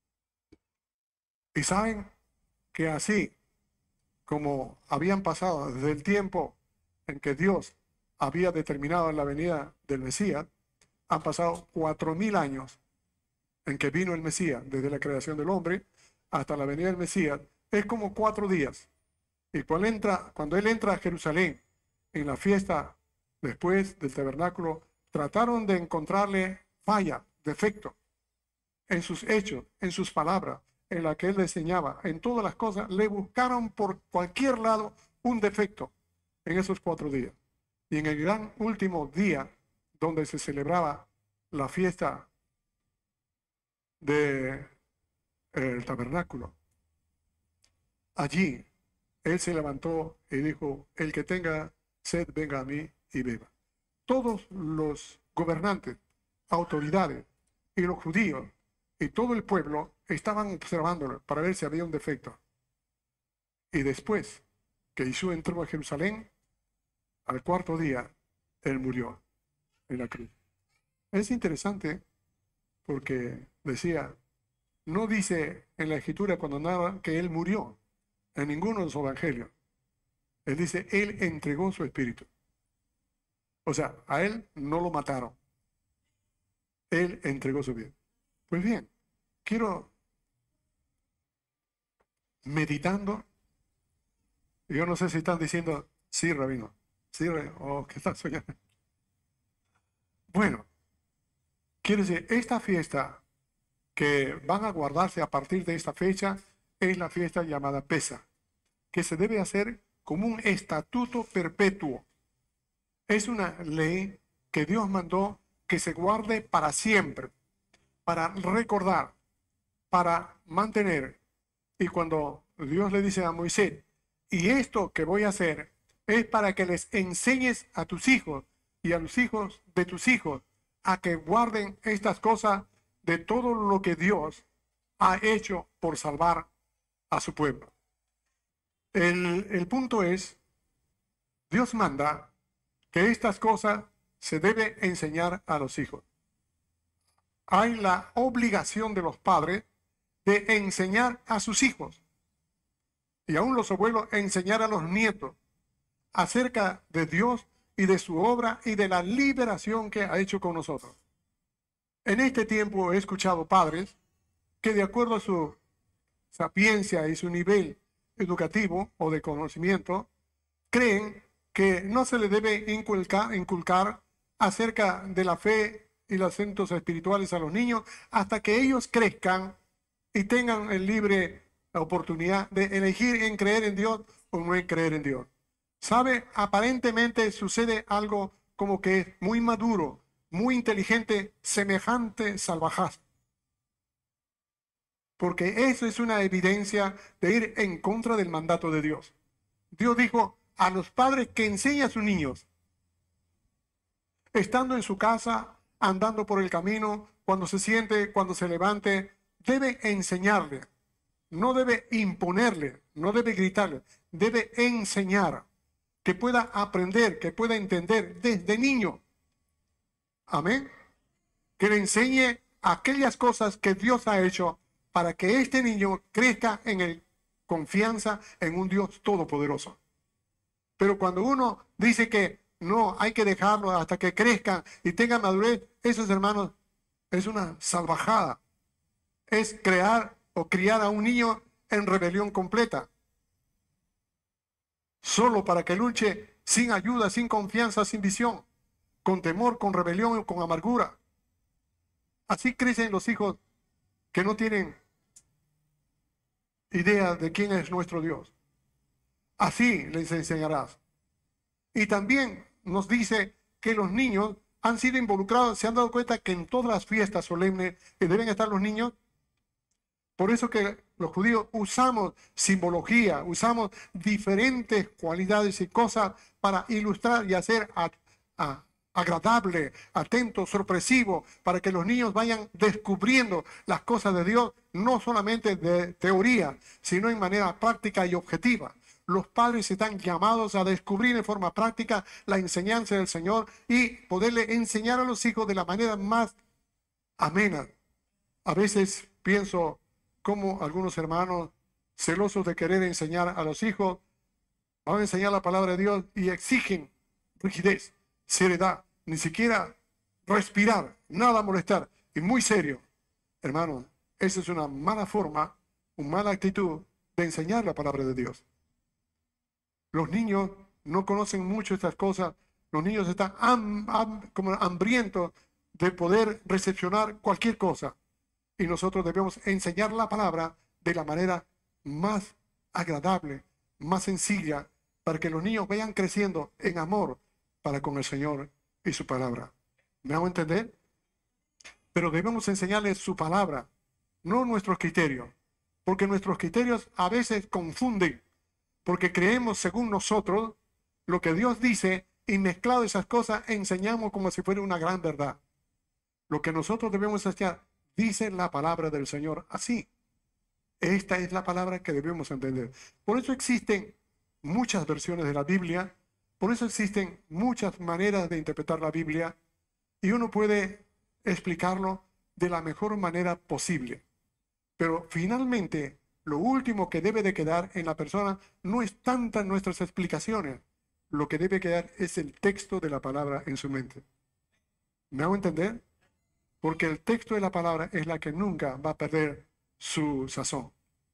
Y saben que así como habían pasado desde el tiempo en que Dios había determinado la venida del Mesías, han pasado 4000 años en que vino el Mesías, desde la creación del hombre hasta la venida del Mesías, es como 4 días. Y cuando él entra a Jerusalén en la fiesta después del tabernáculo, trataron de encontrarle falla, defecto, en sus hechos, en sus palabras, en la que él enseñaba, en todas las cosas, le buscaron por cualquier lado un defecto en esos 4 días. Y en el gran último día, donde se celebraba la fiesta del tabernáculo, allí él se levantó y dijo: el que tenga sed, venga a mí y beba. Todos los gobernantes, autoridades y los judíos y todo el pueblo estaban observándolo para ver si había un defecto. Y después que Jesús entró a Jerusalén, al 4.º día, él murió en la cruz. Es interesante porque decía, no dice en la escritura cuando narra que él murió en ninguno de los evangelios. Él dice, él entregó su espíritu. O sea, a él no lo mataron. Él entregó su vida. Pues bien, quiero, meditando, yo no sé si están diciendo, sí, rabino, sí, o que están soñando. Bueno, quiero decir, esta fiesta que van a guardarse a partir de esta fecha es la fiesta llamada Pesa, que se debe hacer como un estatuto perpetuo. Es una ley que Dios mandó que se guarde para siempre, para recordar, para mantener. Y cuando Dios le dice a Moisés, y esto que voy a hacer es para que les enseñes a tus hijos y a los hijos de tus hijos a que guarden estas cosas de todo lo que Dios ha hecho por salvar a su pueblo. El punto es, Dios manda que estas cosas se debe enseñar a los hijos. Hay la obligación de los padres de enseñar a sus hijos y aún los abuelos enseñar a los nietos acerca de Dios y de su obra y de la liberación que ha hecho con nosotros. En este tiempo he escuchado padres que de acuerdo a su sapiencia y su nivel educativo o de conocimiento, creen que no se le debe inculcar acerca de la fe y los asuntos espirituales a los niños hasta que ellos crezcan y tengan el libre oportunidad de elegir en creer en Dios o no en creer en Dios. ¿Sabe? Aparentemente sucede algo como que es muy maduro, muy inteligente, semejante salvajaz. Porque eso es una evidencia de ir en contra del mandato de Dios. Dios dijo a los padres que enseñen a sus niños, estando en su casa, andando por el camino, cuando se siente, cuando se levante, debe enseñarle, no debe imponerle, no debe gritarle, debe enseñar, que pueda aprender, que pueda entender desde niño. Amén. Que le enseñe aquellas cosas que Dios ha hecho para que este niño crezca en confianza en un Dios todopoderoso. Pero cuando uno dice que no, hay que dejarlo hasta que crezcan y tengan madurez, esos hermanos, es una salvajada. Es crear o criar a un niño en rebelión completa. Solo para que luche sin ayuda, sin confianza, sin visión, con temor, con rebelión, con amargura. Así crecen los hijos que no tienen idea de quién es nuestro Dios. Así les enseñarás. Y también nos dice que los niños han sido involucrados, se han dado cuenta que en todas las fiestas solemnes deben estar los niños. Por eso que los judíos usamos simbología, usamos diferentes cualidades y cosas para ilustrar y hacer agradable, atento, sorpresivo, para que los niños vayan descubriendo las cosas de Dios, no solamente de teoría, sino en manera práctica y objetiva. Los padres están llamados a descubrir en forma práctica la enseñanza del Señor y poderle enseñar a los hijos de la manera más amena. A veces pienso cómo algunos hermanos, celosos de querer enseñar a los hijos, van a enseñar la palabra de Dios y exigen rigidez, seriedad, ni siquiera respirar, nada molestar, y muy serio. Hermanos, esa es una mala forma, una mala actitud de enseñar la palabra de Dios. Los niños no conocen mucho estas cosas. Los niños están como hambrientos de poder recepcionar cualquier cosa. Y nosotros debemos enseñar la palabra de la manera más agradable, más sencilla, para que los niños vayan creciendo en amor para con el Señor y su palabra. ¿Me hago entender? Pero debemos enseñarles su palabra, no nuestros criterios, porque nuestros criterios a veces confunden, porque creemos según nosotros lo que Dios dice y mezclado esas cosas enseñamos como si fuera una gran verdad. Lo que nosotros debemos hacer, dice la palabra del Señor así. Esta es la palabra que debemos entender. Por eso existen muchas versiones de la Biblia, por eso existen muchas maneras de interpretar la Biblia y uno puede explicarlo de la mejor manera posible. Pero finalmente, lo último que debe de quedar en la persona no es tantas nuestras explicaciones. Lo que debe quedar es el texto de la palabra en su mente. ¿Me hago entender? Porque el texto de la palabra es la que nunca va a perder su sazón.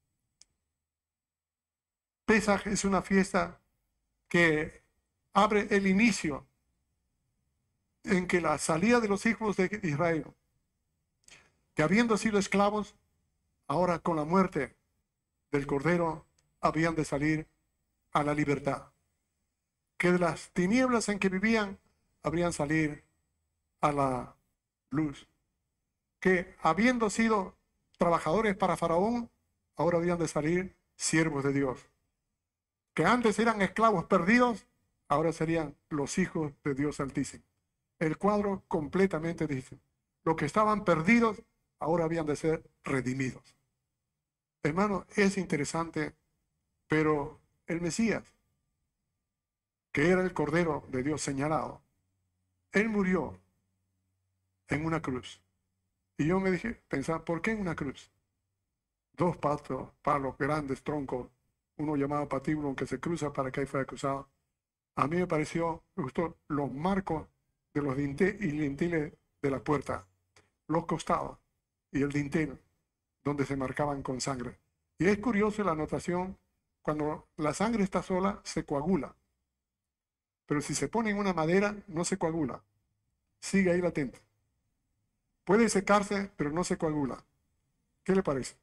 Pesaj es una fiesta que abre el inicio en que la salida de los hijos de Israel, que habiendo sido esclavos, ahora con la muerte del Cordero, habían de salir a la libertad. Que de las tinieblas en que vivían, habrían salir a la luz. Que habiendo sido trabajadores para Faraón, ahora habían de salir siervos de Dios. Que antes eran esclavos perdidos, ahora serían los hijos de Dios Altísimo. El cuadro completamente dice, los que estaban perdidos, ahora habían de ser redimidos. Hermano, es interesante, pero el Mesías, que era el Cordero de Dios señalado, él murió en una cruz. Y yo me dije, pensaba, ¿por qué en una cruz? Dos palos grandes, troncos, uno llamado patíbulo que se cruza para que ahí fuera cruzado. A mí me gustó los marcos de los dinteles de la puerta, los costados y el dintel donde se marcaban con sangre. Y es curioso la anotación, cuando la sangre está sola se coagula, pero si se pone en una madera no se coagula, sigue ahí latente. Puede secarse, pero no se coagula. ¿Qué le parece?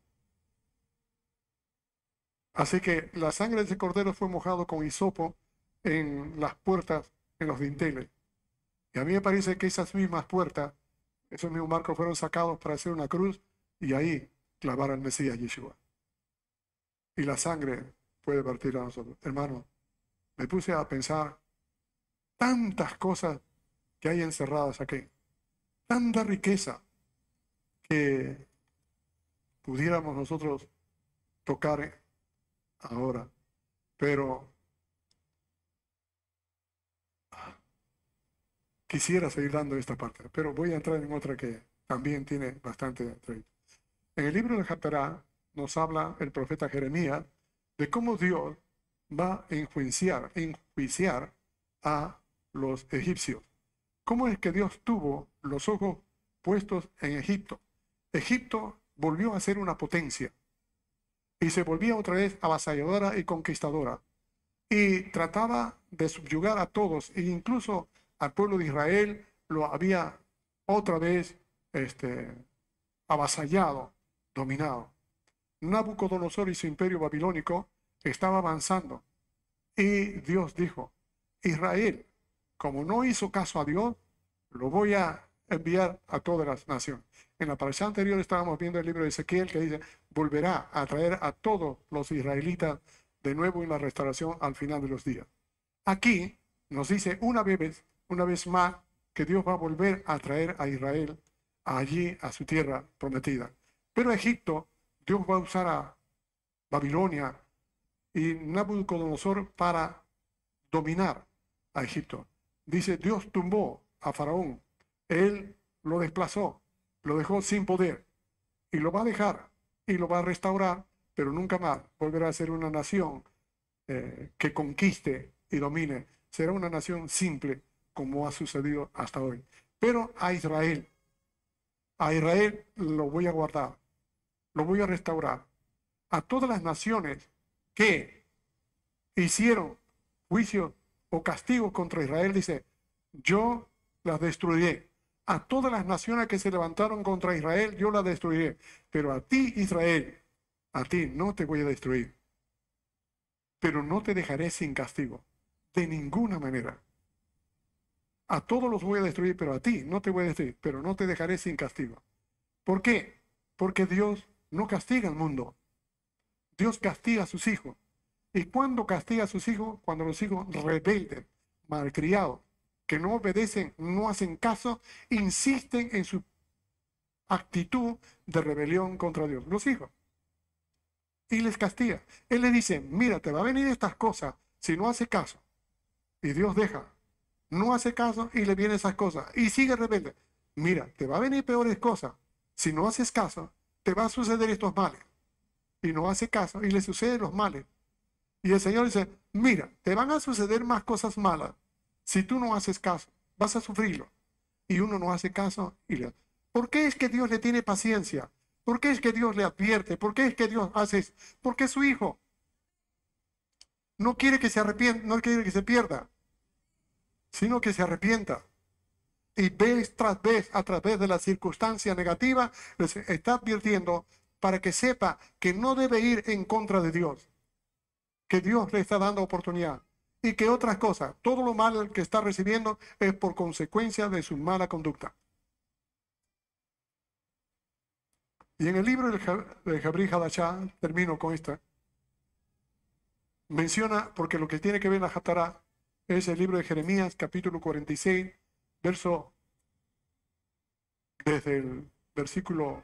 Así que la sangre de ese cordero fue mojado con hisopo en las puertas, en los dinteles. Y a mí me parece que esas mismas puertas, esos mismos marcos fueron sacados para hacer una cruz y ahí clavar al Mesías Yeshua. Y la sangre puede partir a nosotros. Hermano, me puse a pensar tantas cosas que hay encerradas aquí, tanta riqueza que pudiéramos nosotros tocar ahora, pero quisiera seguir dando esta parte, pero voy a entrar en otra que también tiene bastante crédito. En el libro de Jaftará nos habla el profeta Jeremías de cómo Dios va a enjuiciar a los egipcios. ¿Cómo es que Dios tuvo los ojos puestos en Egipto? Egipto volvió a ser una potencia y se volvía otra vez avasalladora y conquistadora y trataba de subyugar a todos e incluso al pueblo de Israel lo había otra vez avasallado, dominado. Nabucodonosor y su imperio babilónico estaba avanzando y Dios dijo, Israel, como no hizo caso a Dios, lo voy a enviar a todas las naciones. En la parasha anterior estábamos viendo el libro de Ezequiel que dice, volverá a traer a todos los israelitas de nuevo en la restauración al final de los días. Aquí nos dice una vez más que Dios va a volver a traer a Israel allí a su tierra prometida. Pero Egipto, Dios va a usar a Babilonia y Nabucodonosor para dominar a Egipto. Dice, Dios tumbó a Faraón, él lo desplazó, lo dejó sin poder y lo va a dejar y lo va a restaurar, pero nunca más volverá a ser una nación que conquiste y domine. Será una nación simple como ha sucedido hasta hoy. Pero a Israel lo voy a guardar, lo voy a restaurar. A todas las naciones que hicieron juicio o castigo contra Israel, dice, yo las destruiré. A todas las naciones que se levantaron contra Israel, yo las destruiré. Pero a ti, Israel, a ti no te voy a destruir. Pero no te dejaré sin castigo, de ninguna manera. A todos los voy a destruir, pero a ti no te voy a destruir, pero no te dejaré sin castigo. ¿Por qué? Porque Dios no castiga al mundo. Dios castiga a sus hijos. ¿Y cuándo castiga a sus hijos? Cuando los hijos rebeldes, malcriados, que no obedecen, no hacen caso, insisten en su actitud de rebelión contra Dios. Los hijos. Y les castiga. Él le dice, mira, te va a venir estas cosas si no hace caso. Y Dios deja. No hace caso y le vienen esas cosas. Y sigue rebelde. Mira, te va a venir peores cosas. Si no haces caso, te va a suceder estos males. Y no hace caso y le suceden los males. Y el Señor dice, mira, te van a suceder más cosas malas. Si tú no haces caso, vas a sufrirlo. Y uno no hace caso. ¿Por qué es que Dios le tiene paciencia? ¿Por qué es que Dios le advierte? ¿Por qué es que Dios hace eso? Porque es su hijo. No quiere que se arrepienta, no quiere que se pierda, sino que se arrepienta. Y vez tras vez, a través de la circunstancia negativa, les está advirtiendo para que sepa que no debe ir en contra de Dios, que Dios le está dando oportunidad y que otras cosas, todo lo malo que está recibiendo es por consecuencia de su mala conducta. Y en el libro de Jabri Hadashah, termino con esta, menciona, porque lo que tiene que ver la Hatará es el libro de Jeremías, capítulo 46, verso, desde el versículo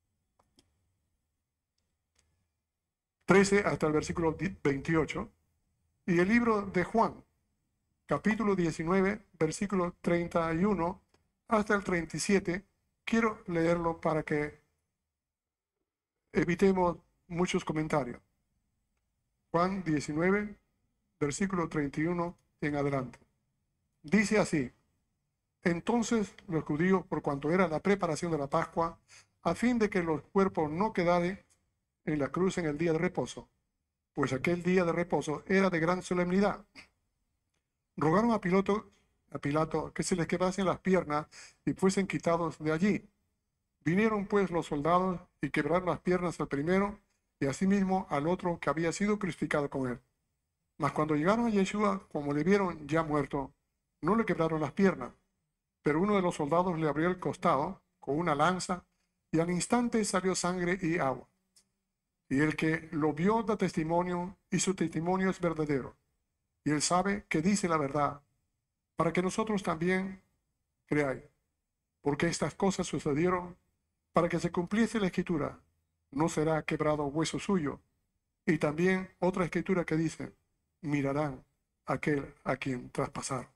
13 hasta el versículo 28, y el libro de Juan, capítulo 19, versículo 31 hasta el 37, quiero leerlo para que evitemos muchos comentarios. Juan 19, versículo 31 en adelante. Dice así, entonces los judíos, por cuanto era la preparación de la Pascua, a fin de que los cuerpos no quedaran en la cruz en el día de reposo, pues aquel día de reposo era de gran solemnidad, rogaron a Pilato que se les quedasen las piernas y fuesen quitados de allí. Vinieron pues los soldados y quebraron las piernas al primero y asimismo al otro que había sido crucificado con él. Mas cuando llegaron a Yeshua, como le vieron ya muerto, no le quebraron las piernas, pero uno de los soldados le abrió el costado con una lanza y al instante salió sangre y agua. Y el que lo vio da testimonio y su testimonio es verdadero. Y él sabe que dice la verdad, para que nosotros también creáis. Porque estas cosas sucedieron para que se cumpliese la escritura. No será quebrado hueso suyo. Y también otra escritura que dice, mirarán a aquel a quien traspasaron.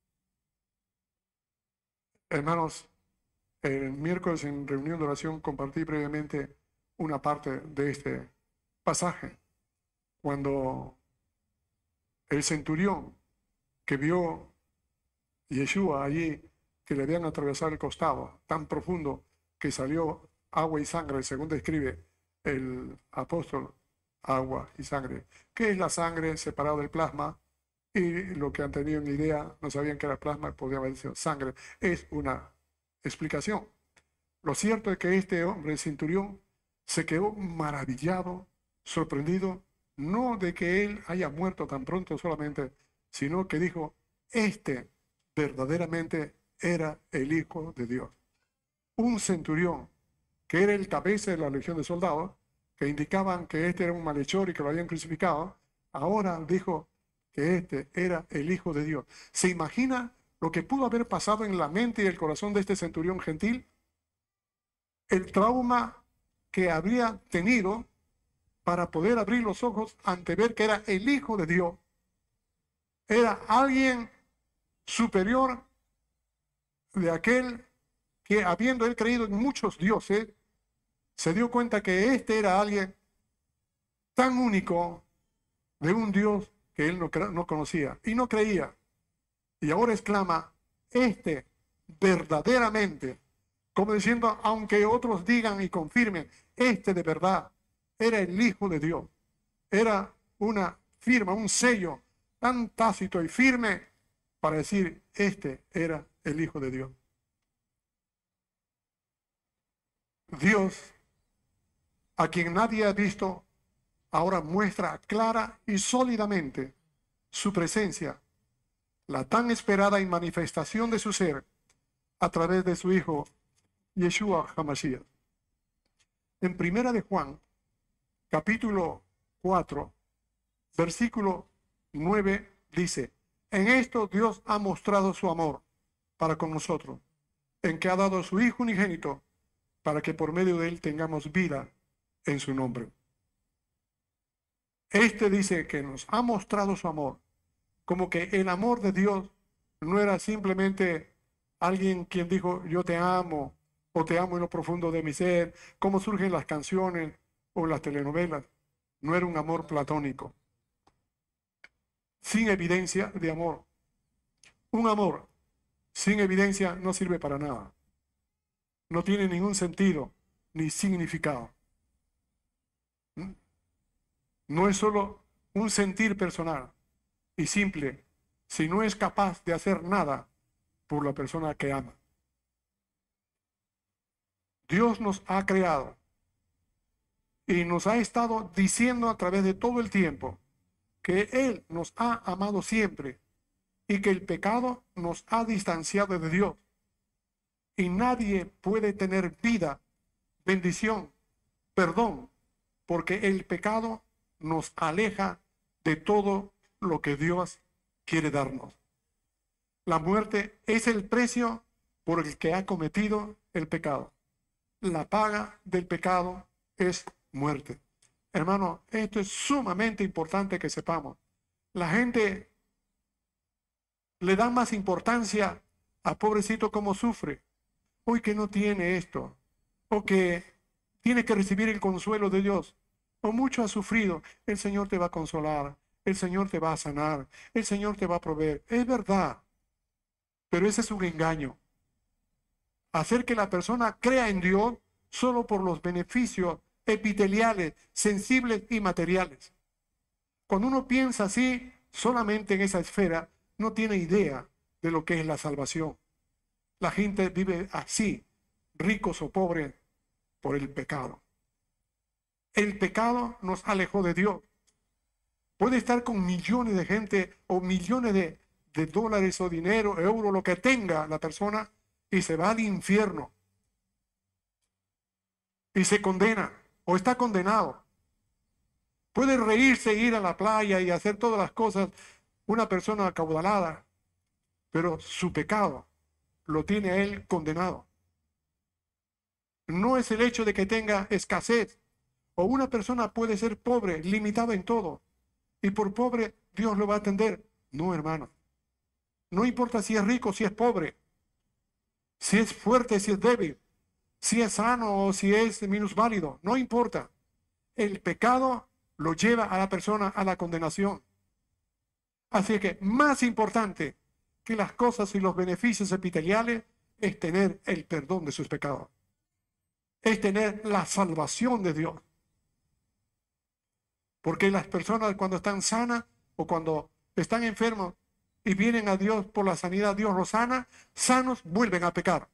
Hermanos, el miércoles en reunión de oración compartí brevemente una parte de este pasaje, cuando el centurión que vio Yeshua allí, que le habían atravesado el costado tan profundo que salió agua y sangre, según describe el apóstol, agua y sangre. ¿Qué es la sangre separada del plasma? Y lo que han tenido en idea, no sabían que era plasma, podía haber sido sangre. Es una explicación. Lo cierto es que este hombre, el centurión, se quedó maravillado, sorprendido, no de que él haya muerto tan pronto solamente, sino que dijo, este verdaderamente era el Hijo de Dios. Un centurión, que era el cabeza de la legión de soldados, que indicaban que este era un malhechor y que lo habían crucificado, ahora dijo que este era el Hijo de Dios. ¿Se imagina lo que pudo haber pasado en la mente y el corazón de este centurión gentil, el trauma que habría tenido para poder abrir los ojos ante ver que era el Hijo de Dios. Era alguien superior de aquel que, habiendo él creído en muchos dioses, se dio cuenta que este era alguien tan único de un Dios que él no conocía y no creía. Y ahora exclama, este verdaderamente, como diciendo, aunque otros digan y confirmen, este de verdad era el Hijo de Dios. Era una firma, un sello tan tácito y firme para decir, este era el Hijo de Dios. Dios, a quien nadie ha visto, ahora muestra clara y sólidamente su presencia, la tan esperada y manifestación de su ser a través de su Hijo, Yeshua HaMashiach. En Primera de Juan, capítulo 4, versículo 9, dice, en esto Dios ha mostrado su amor para con nosotros, en que ha dado a su Hijo unigénito, para que por medio de él tengamos vida en su nombre. Este dice que nos ha mostrado su amor, como que el amor de Dios no era simplemente alguien quien dijo yo te amo o te amo en lo profundo de mi ser, como surgen las canciones o las telenovelas. No era un amor platónico, sin evidencia de amor. Un amor sin evidencia no sirve para nada. No tiene ningún sentido ni significado. No es solo un sentir personal y simple, si no es capaz de hacer nada por la persona que ama. Dios nos ha creado y nos ha estado diciendo a través de todo el tiempo que Él nos ha amado siempre y que el pecado nos ha distanciado de Dios. Y nadie puede tener vida, bendición, perdón, porque el pecado nos aleja de todo lo que Dios quiere darnos. La muerte es el precio por el que ha cometido el pecado. La paga del pecado es muerte. Hermano, esto es sumamente importante que sepamos. La gente le da más importancia a pobrecito cómo sufre. Hoy que no tiene esto, o que tiene que recibir el consuelo de Dios, o mucho ha sufrido, el Señor te va a consolar, el Señor te va a sanar, el Señor te va a proveer. Es verdad, pero ese es un engaño. Hacer que la persona crea en Dios solo por los beneficios epiteliales, sensibles y materiales. Cuando uno piensa así, solamente en esa esfera, no tiene idea de lo que es la salvación. La gente vive así, ricos o pobres, por el pecado. El pecado nos alejó de Dios. Puede estar con millones de gente o millones de dólares o dinero, euros, lo que tenga la persona, y se va al infierno. Y se condena o está condenado. Puede reírse, ir a la playa y hacer todas las cosas, una persona acaudalada, pero su pecado lo tiene a él condenado. No es el hecho de que tenga escasez, o una persona puede ser pobre, limitada en todo, y por pobre Dios lo va a atender. No, hermano. No importa si es rico, si es pobre, si es fuerte, si es débil, si es sano o si es minusválido, no importa. El pecado lo lleva a la persona a la condenación. Así que más importante que las cosas y los beneficios epiteliales es tener el perdón de sus pecados. Es tener la salvación de Dios. Porque las personas cuando están sanas o cuando están enfermos y vienen a Dios por la sanidad, Dios los sana, sanos vuelven a pecar.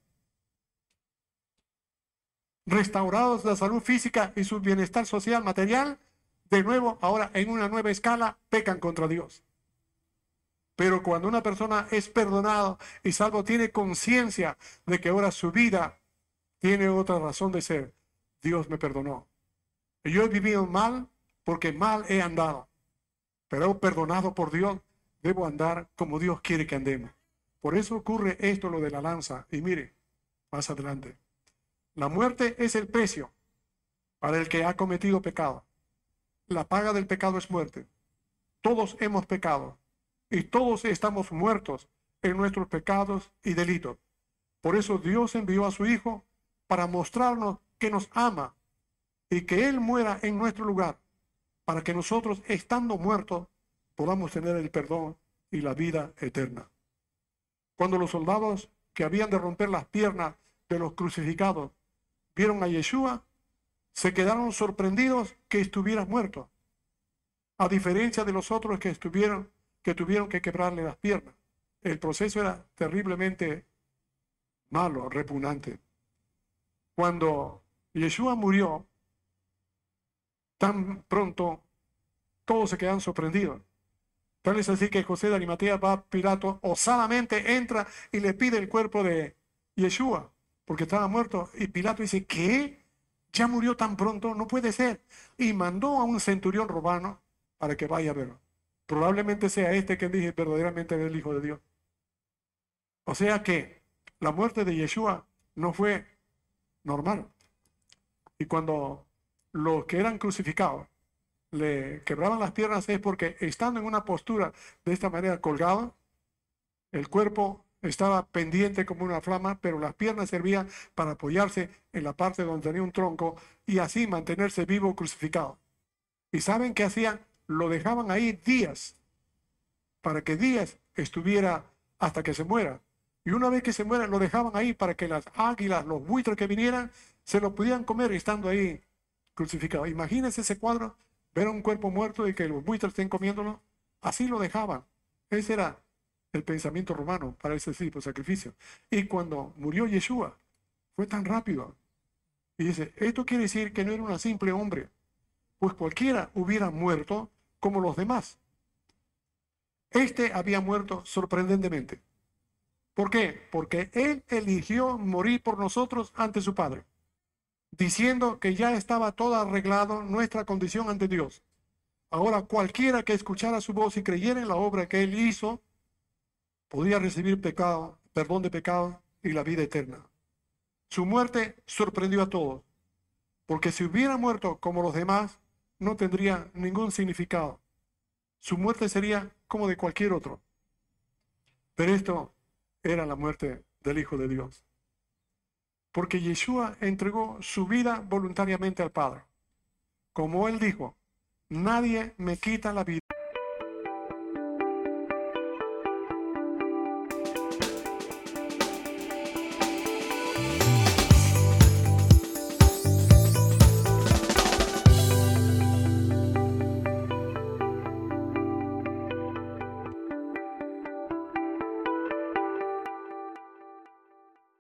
Restaurados la salud física y su bienestar social, material, de nuevo, ahora en una nueva escala, pecan contra Dios. Pero cuando una persona es perdonada y salvo, tiene conciencia de que ahora su vida tiene otra razón de ser. Dios me perdonó. Yo he vivido mal porque mal he andado. Pero perdonado por Dios, debo andar como Dios quiere que andemos. Por eso ocurre esto, lo de la lanza. Y mire, más adelante. La muerte es el precio para el que ha cometido pecado. La paga del pecado es muerte. Todos hemos pecado y todos estamos muertos en nuestros pecados y delitos. Por eso Dios envió a su Hijo para mostrarnos que nos ama y que Él muera en nuestro lugar, para que nosotros, estando muertos, podamos tener el perdón y la vida eterna. Cuando los soldados que habían de romper las piernas de los crucificados vieron a Yeshua, se quedaron sorprendidos que estuviera muerto, a diferencia de los otros que tuvieron que quebrarle las piernas. El proceso era terriblemente malo, repugnante. Cuando Yeshua murió, tan pronto todos se quedan sorprendidos. Tal es así que José de Arimatea va a Pilato, osadamente entra y le pide el cuerpo de Yeshua, porque estaba muerto. Y Pilato dice, ¿qué? ¿Ya murió tan pronto? No puede ser. Y mandó a un centurión romano para que vaya a verlo. Probablemente sea este que dije verdaderamente era el Hijo de Dios. O sea que la muerte de Yeshua no fue normal. Y cuando los que eran crucificados le quebraban las piernas es porque estando en una postura de esta manera colgado, el cuerpo estaba pendiente como una flama, pero las piernas servían para apoyarse en la parte donde tenía un tronco y así mantenerse vivo crucificado. ¿Y saben qué hacían? Lo dejaban ahí días, para que días estuviera hasta que se muera. Y una vez que se muera, lo dejaban ahí para que las águilas, los buitres que vinieran, se lo pudieran comer estando ahí crucificado. Imagínense ese cuadro, ver a un cuerpo muerto y que los buitres estén comiéndolo. Así lo dejaban. Ese era el pensamiento romano para ese tipo de sacrificio. Y cuando murió Yeshua, fue tan rápido. Y dice, esto quiere decir que no era un simple hombre, pues cualquiera hubiera muerto como los demás. Este había muerto sorprendentemente. ¿Por qué? Porque Él eligió morir por nosotros ante su Padre, diciendo que ya estaba todo arreglado nuestra condición ante Dios. Ahora cualquiera que escuchara su voz y creyera en la obra que Él hizo, podía recibir pecado, perdón de pecado y la vida eterna. Su muerte sorprendió a todos, porque si hubiera muerto como los demás, no tendría ningún significado. Su muerte sería como de cualquier otro. Pero esto era la muerte del Hijo de Dios. Porque Yeshua entregó su vida voluntariamente al Padre. Como Él dijo, nadie me quita la vida.